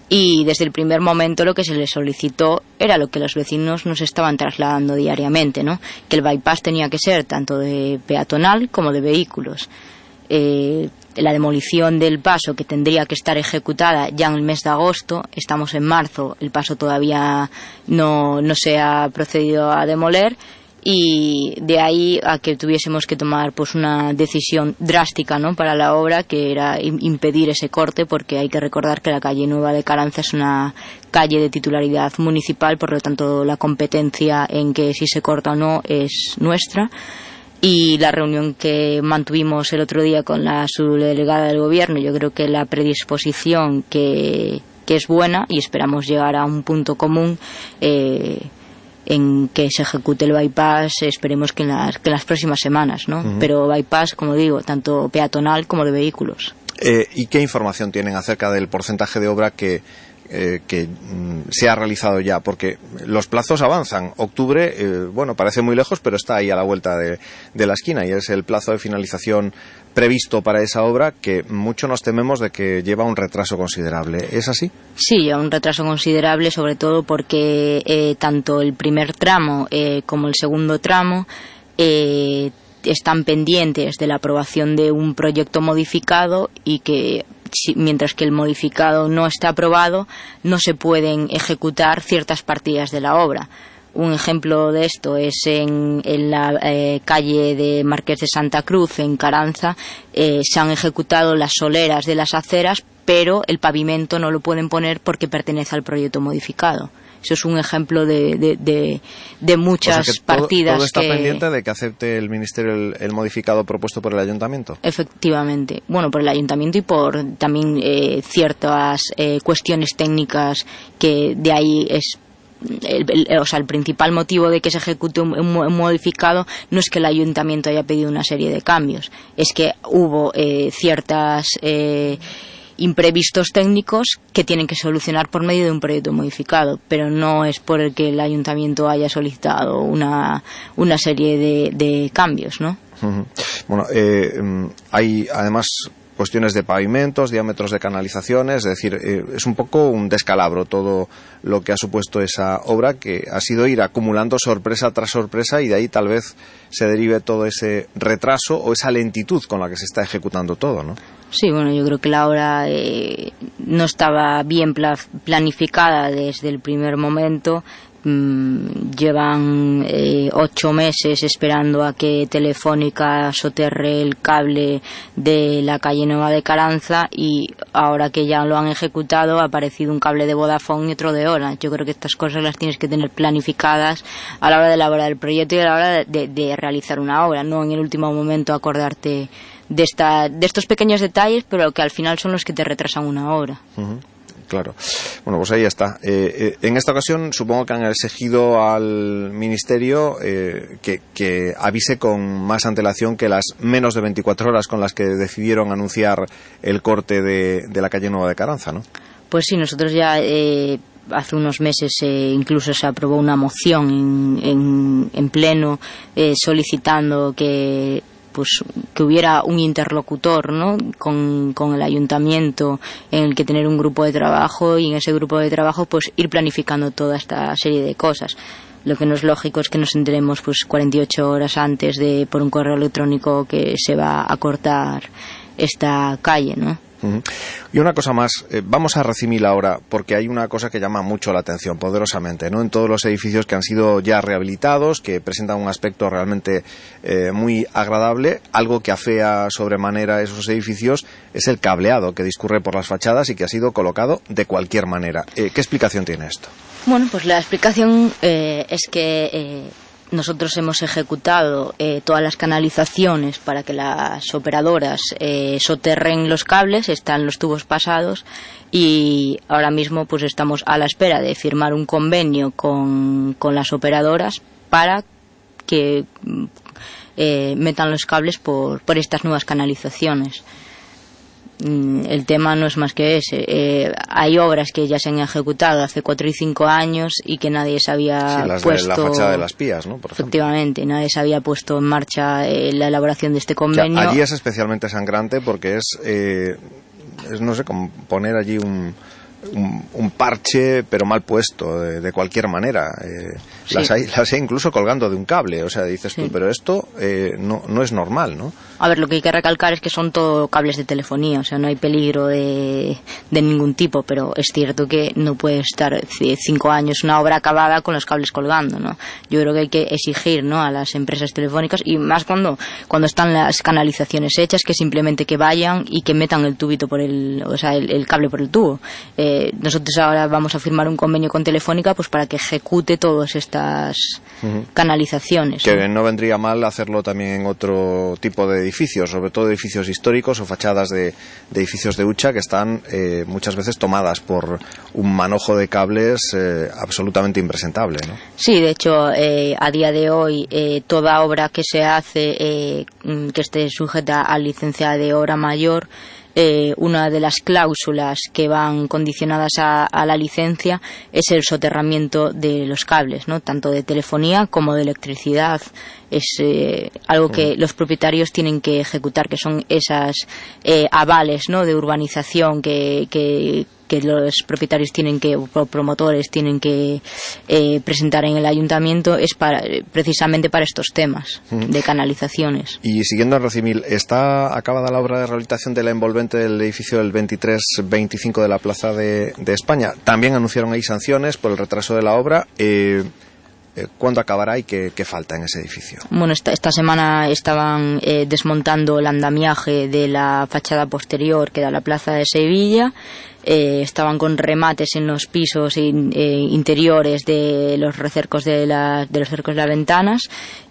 y desde el primer momento lo que se les solicitó era lo que los vecinos nos estaban trasladando diariamente, ¿no? Que el bypass tenía que ser tanto de peatonal como de vehículos. Eh, la demolición del paso, que tendría que estar ejecutada ya en el mes de agosto. Estamos en marzo, el paso todavía no, no se ha procedido a demoler, y de ahí a que tuviésemos que tomar pues una decisión drástica, ¿no?, para la obra, que era impedir ese corte, porque hay que recordar que la calle Nueva de Caranza es una calle de titularidad municipal, por lo tanto la competencia en que si se corta o no es nuestra. Y la reunión que mantuvimos el otro día con la subdelegada del gobierno, yo creo que la predisposición que, que es buena, y esperamos llegar a un punto común eh, en que se ejecute el bypass, esperemos que en las, que en las próximas semanas, ¿no? Uh-huh. Pero bypass, como digo, tanto peatonal como de vehículos. Eh, ¿Y qué información tienen acerca del porcentaje de obra que Eh, que mm, se ha realizado ya? Porque los plazos avanzan. Octubre, eh, bueno, parece muy lejos, pero está ahí a la vuelta de, de la esquina, y es el plazo de finalización previsto para esa obra, que mucho nos tememos de que lleva un retraso considerable. ¿Es así? Sí, lleva un retraso considerable, sobre todo porque eh, tanto el primer tramo eh, como el segundo tramo eh, están pendientes de la aprobación de un proyecto modificado, y que mientras que el modificado no está aprobado, no se pueden ejecutar ciertas partidas de la obra. Un ejemplo de esto es en, en la eh, calle de Marqués de Santa Cruz, en Caranza, eh, se han ejecutado las soleras de las aceras, pero el pavimento no lo pueden poner porque pertenece al proyecto modificado. Eso es un ejemplo de, de, de, de muchas, o sea, que todo, partidas. ¿Todo está que... pendiente de que acepte el Ministerio el, el modificado propuesto por el Ayuntamiento? Efectivamente. Bueno, por el Ayuntamiento y por también eh, ciertas eh, cuestiones técnicas, que de ahí es... El, el, o sea, el principal motivo de que se ejecute un, un, un modificado no es que el Ayuntamiento haya pedido una serie de cambios, es que hubo eh, ciertas... Eh, imprevistos técnicos que tienen que solucionar por medio de un proyecto modificado, pero no es por el que el ayuntamiento haya solicitado una, una serie de, de cambios, ¿no? Uh-huh. Bueno, eh, hay además cuestiones de pavimentos, diámetros de canalizaciones, es decir, eh, es un poco un descalabro todo lo que ha supuesto esa obra, que ha sido ir acumulando sorpresa tras sorpresa, y de ahí tal vez se derive todo ese retraso o esa lentitud con la que se está ejecutando todo, ¿no? Sí, bueno, yo creo que la obra eh, no estaba bien pla- planificada desde el primer momento. Mm, llevan eh, ocho meses esperando a que Telefónica soterre el cable de la calle Nueva de Caranza, y ahora que ya lo han ejecutado ha aparecido un cable de Vodafone y otro de Orange. Yo creo que estas cosas las tienes que tener planificadas a la hora de elaborar el proyecto y a la hora de, de, de realizar una obra, no en el último momento acordarte de, esta, de estos pequeños detalles, pero que al final son los que te retrasan una obra. Uh-huh. Claro. Bueno, pues ahí está. Eh, eh, en esta ocasión supongo que han exigido al Ministerio eh, que, que avise con más antelación que las menos de veinticuatro horas con las que decidieron anunciar el corte de, de la calle Nueva de Caranza, ¿no? Pues sí, nosotros ya eh, hace unos meses eh, incluso se aprobó una moción en, en, en pleno eh, solicitando que pues que hubiera un interlocutor, ¿no?, con, con el ayuntamiento, en el que tener un grupo de trabajo, y en ese grupo de trabajo pues ir planificando toda esta serie de cosas. Lo que no es lógico es que nos enteremos pues cuarenta y ocho horas antes de por un correo electrónico que se va a cortar esta calle, ¿no? Uh-huh. Y una cosa más, eh, vamos a recimil ahora, porque hay una cosa que llama mucho la atención, poderosamente, ¿no? En todos los edificios que han sido ya rehabilitados, que presentan un aspecto realmente eh, muy agradable, algo que afea sobremanera esos edificios es el cableado que discurre por las fachadas y que ha sido colocado de cualquier manera. Eh, ¿Qué explicación tiene esto? Bueno, pues la explicación eh, es que eh, nosotros hemos ejecutado eh, todas las canalizaciones para que las operadoras eh, soterren los cables, están los tubos pasados, y ahora mismo pues estamos a la espera de firmar un convenio con, con las operadoras para que eh, metan los cables por, por estas nuevas canalizaciones. El tema no es más que ese. Eh, hay obras que ya se han ejecutado hace cuatro y cinco años y que nadie se había sí, las puesto. De la fachada de las Pías, ¿no? Por efectivamente, ejemplo. Nadie se había puesto en marcha eh, la elaboración de este convenio. O sea, allí es especialmente sangrante porque es, eh, es no sé, como poner allí un un, un parche pero mal puesto de, de cualquier manera. Eh, Sí. las, hay, las hay incluso colgando de un cable, o sea, dices Sí. tú, pero esto eh, no, no es normal, ¿no? A ver, lo que hay que recalcar es que son todo cables de telefonía, o sea, no hay peligro de, de ningún tipo, pero es cierto que no puede estar c- cinco años una obra acabada con los cables colgando, ¿no? Yo creo que hay que exigir, ¿no?, a las empresas telefónicas, y más cuando, cuando están las canalizaciones hechas, que simplemente que vayan y que metan el tubito por el, o sea, el, el cable por el tubo. Eh, nosotros ahora vamos a firmar un convenio con Telefónica, pues para que ejecute todas estas Ujú. canalizaciones. Que ¿no? no vendría mal hacerlo también en otro tipo de edificios, sobre todo edificios históricos o fachadas de, de edificios de hucha que están eh, muchas veces tomadas por un manojo de cables eh, absolutamente impresentable, ¿no? Sí, de hecho, eh, a día de hoy, eh, toda obra que se hace eh, mm, que esté sujeta a licencia de obra mayor, eh, una de las cláusulas que van condicionadas a, a la licencia es el soterramiento de los cables, ¿no?, tanto de telefonía como de electricidad. Es eh, algo que los propietarios tienen que ejecutar, que son esas eh, avales, ¿no?, de urbanización que, que, que los propietarios tienen que, o promotores tienen que eh, presentar en el ayuntamiento, es para precisamente para estos temas Ujú. de canalizaciones. Y siguiendo en Rocimil, ¿está acabada la obra de rehabilitación de la envolvente del edificio del veintitrés veinticinco de la Plaza de, de España? También anunciaron ahí sanciones por el retraso de la obra. Eh, eh, ¿Cuándo acabará y qué, qué falta en ese edificio? Bueno, esta, esta semana estaban eh, desmontando el andamiaje de la fachada posterior que da a la Plaza de Sevilla. Eh, estaban con remates en los pisos in, eh, interiores de los recercos de, la, de los cercos de las ventanas,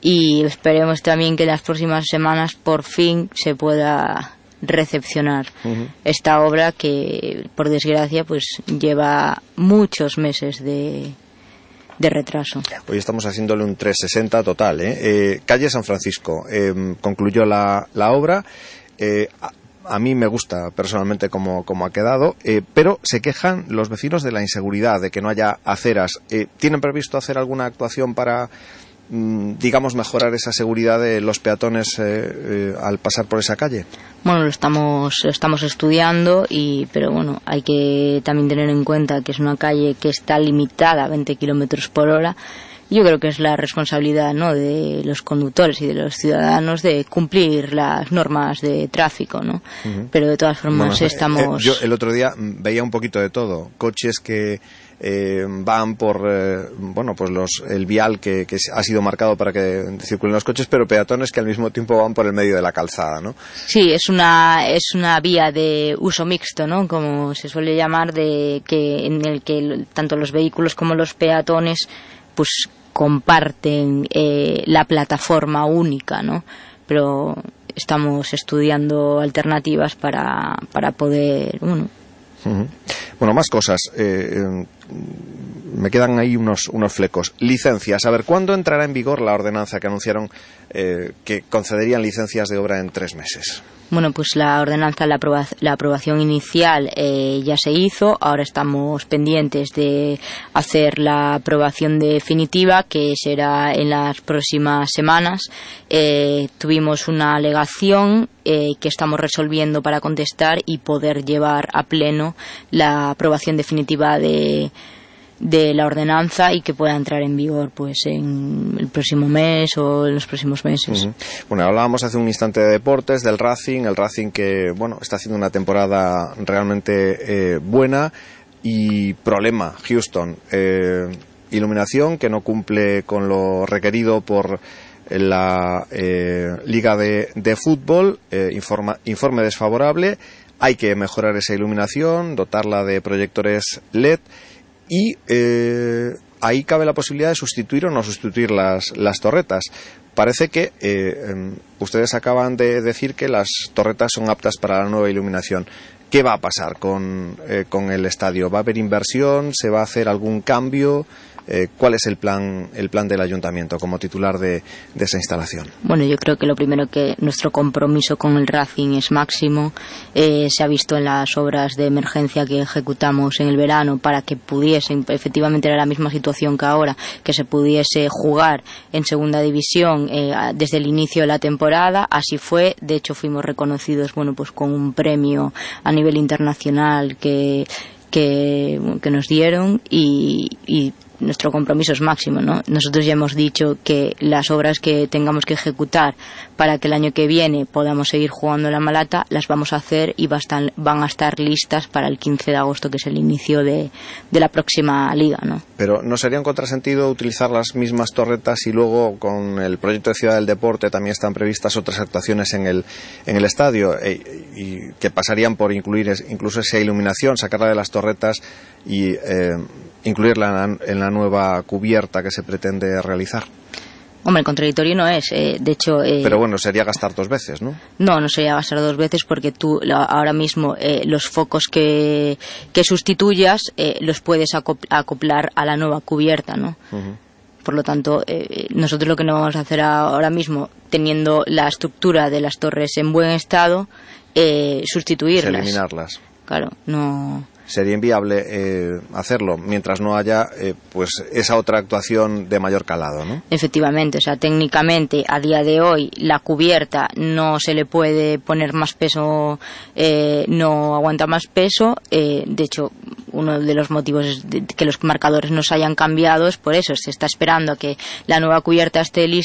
y esperemos también que en las próximas semanas por fin se pueda recepcionar Uh-huh. esta obra que, por desgracia, pues lleva muchos meses de, de retraso. Hoy estamos haciéndole un trescientos sesenta total, ¿eh? Eh, calle San Francisco, eh, concluyó la, la obra. Eh, a, a mí me gusta personalmente cómo, cómo ha quedado, eh, pero se quejan los vecinos de la inseguridad, de que no haya aceras. Eh, ¿Tienen previsto hacer alguna actuación para, mm, digamos, mejorar esa seguridad de los peatones eh, eh, al pasar por esa calle? Bueno, lo estamos, lo estamos estudiando, y pero bueno, hay que también tener en cuenta que es una calle que está limitada a veinte kilómetros por hora. Yo creo que es la responsabilidad, ¿no?, de los conductores y de los ciudadanos de cumplir las normas de tráfico, ¿no? Uh-huh. Pero de todas formas Bueno, estamos... eh, yo el otro día veía un poquito de todo. Coches que eh, van por eh, bueno, pues los el vial que, que ha sido marcado para que circulen los coches, pero peatones que al mismo tiempo van por el medio de la calzada, ¿no? Sí, es una es una vía de uso mixto, ¿no?, como se suele llamar, de que en el que tanto los vehículos como los peatones pues comparten eh, la plataforma única, ¿no? Pero estamos estudiando alternativas para, para poder, bueno... Uh-huh. Bueno, más cosas. Eh, eh, me quedan ahí unos, unos flecos. Licencias. A ver, ¿cuándo entrará en vigor la ordenanza que anunciaron eh, que concederían licencias de obra en tres meses? Bueno, pues la ordenanza, la, aproba- la aprobación inicial eh, ya se hizo. Ahora estamos pendientes de hacer la aprobación definitiva, que será en las próximas semanas. Eh, tuvimos una alegación eh, que estamos resolviendo para contestar y poder llevar a pleno la aprobación definitiva de de la ordenanza, y que pueda entrar en vigor pues en el próximo mes o en los próximos meses. Uh-huh. Bueno, hablábamos hace un instante de deportes, del Racing, el Racing que, bueno, está haciendo una temporada realmente eh, buena. Y problema, Houston, eh, iluminación que no cumple con lo requerido por la eh, Liga de, de Fútbol, eh, informa, informe desfavorable. Hay que mejorar esa iluminación, dotarla de proyectores L E D. Y eh, ahí cabe la posibilidad de sustituir o no sustituir las, las torretas. Parece que eh, eh, ustedes acaban de decir que las torretas son aptas para la nueva iluminación. ¿Qué va a pasar con, eh, con el estadio? ¿Va a haber inversión? ¿Se va a hacer algún cambio? Eh, ¿Cuál es el plan el plan del ayuntamiento como titular de, de esa instalación? Bueno, yo creo que lo primero, que nuestro compromiso con el Racing es máximo. Eh, se ha visto en las obras de emergencia que ejecutamos en el verano para que pudiesen, efectivamente era la misma situación que ahora, que se pudiese jugar en segunda división eh, desde el inicio de la temporada. Así fue. De hecho, fuimos reconocidos, bueno, pues con un premio a nivel internacional que que, que nos dieron y, y nuestro compromiso es máximo, ¿no? Nosotros ya hemos dicho que las obras que tengamos que ejecutar para que el año que viene podamos seguir jugando la Malata, las vamos a hacer y va a estar, van a estar listas para el quince de agosto, que es el inicio de, de la próxima liga, ¿no? Pero ¿no sería un contrasentido utilizar las mismas torretas y luego con el proyecto de Ciudad del Deporte también están previstas otras actuaciones en el, en el estadio e, y que pasarían por incluir es, incluso esa iluminación, sacarla de las torretas y eh, incluirla en la, en la nueva cubierta que se pretende realizar? Hombre, el contradictorio no es, eh, de hecho... Eh, Pero bueno, sería gastar dos veces, ¿no? No, no sería gastar dos veces porque tú la, ahora mismo eh, los focos que, que sustituyas eh, los puedes acoplar a la nueva cubierta, ¿no? Uh-huh. Por lo tanto, eh, nosotros lo que no vamos a hacer ahora mismo, teniendo la estructura de las torres en buen estado, eh, sustituirlas. Eliminarlas. Claro, no... Sería inviable eh, hacerlo mientras no haya eh, pues esa otra actuación de mayor calado, ¿no? Efectivamente, o sea, técnicamente a día de hoy la cubierta no se le puede poner más peso, eh, no aguanta más peso, eh, de hecho uno de los motivos es de que los marcadores no se hayan cambiado es por eso, se está esperando a que la nueva cubierta esté lista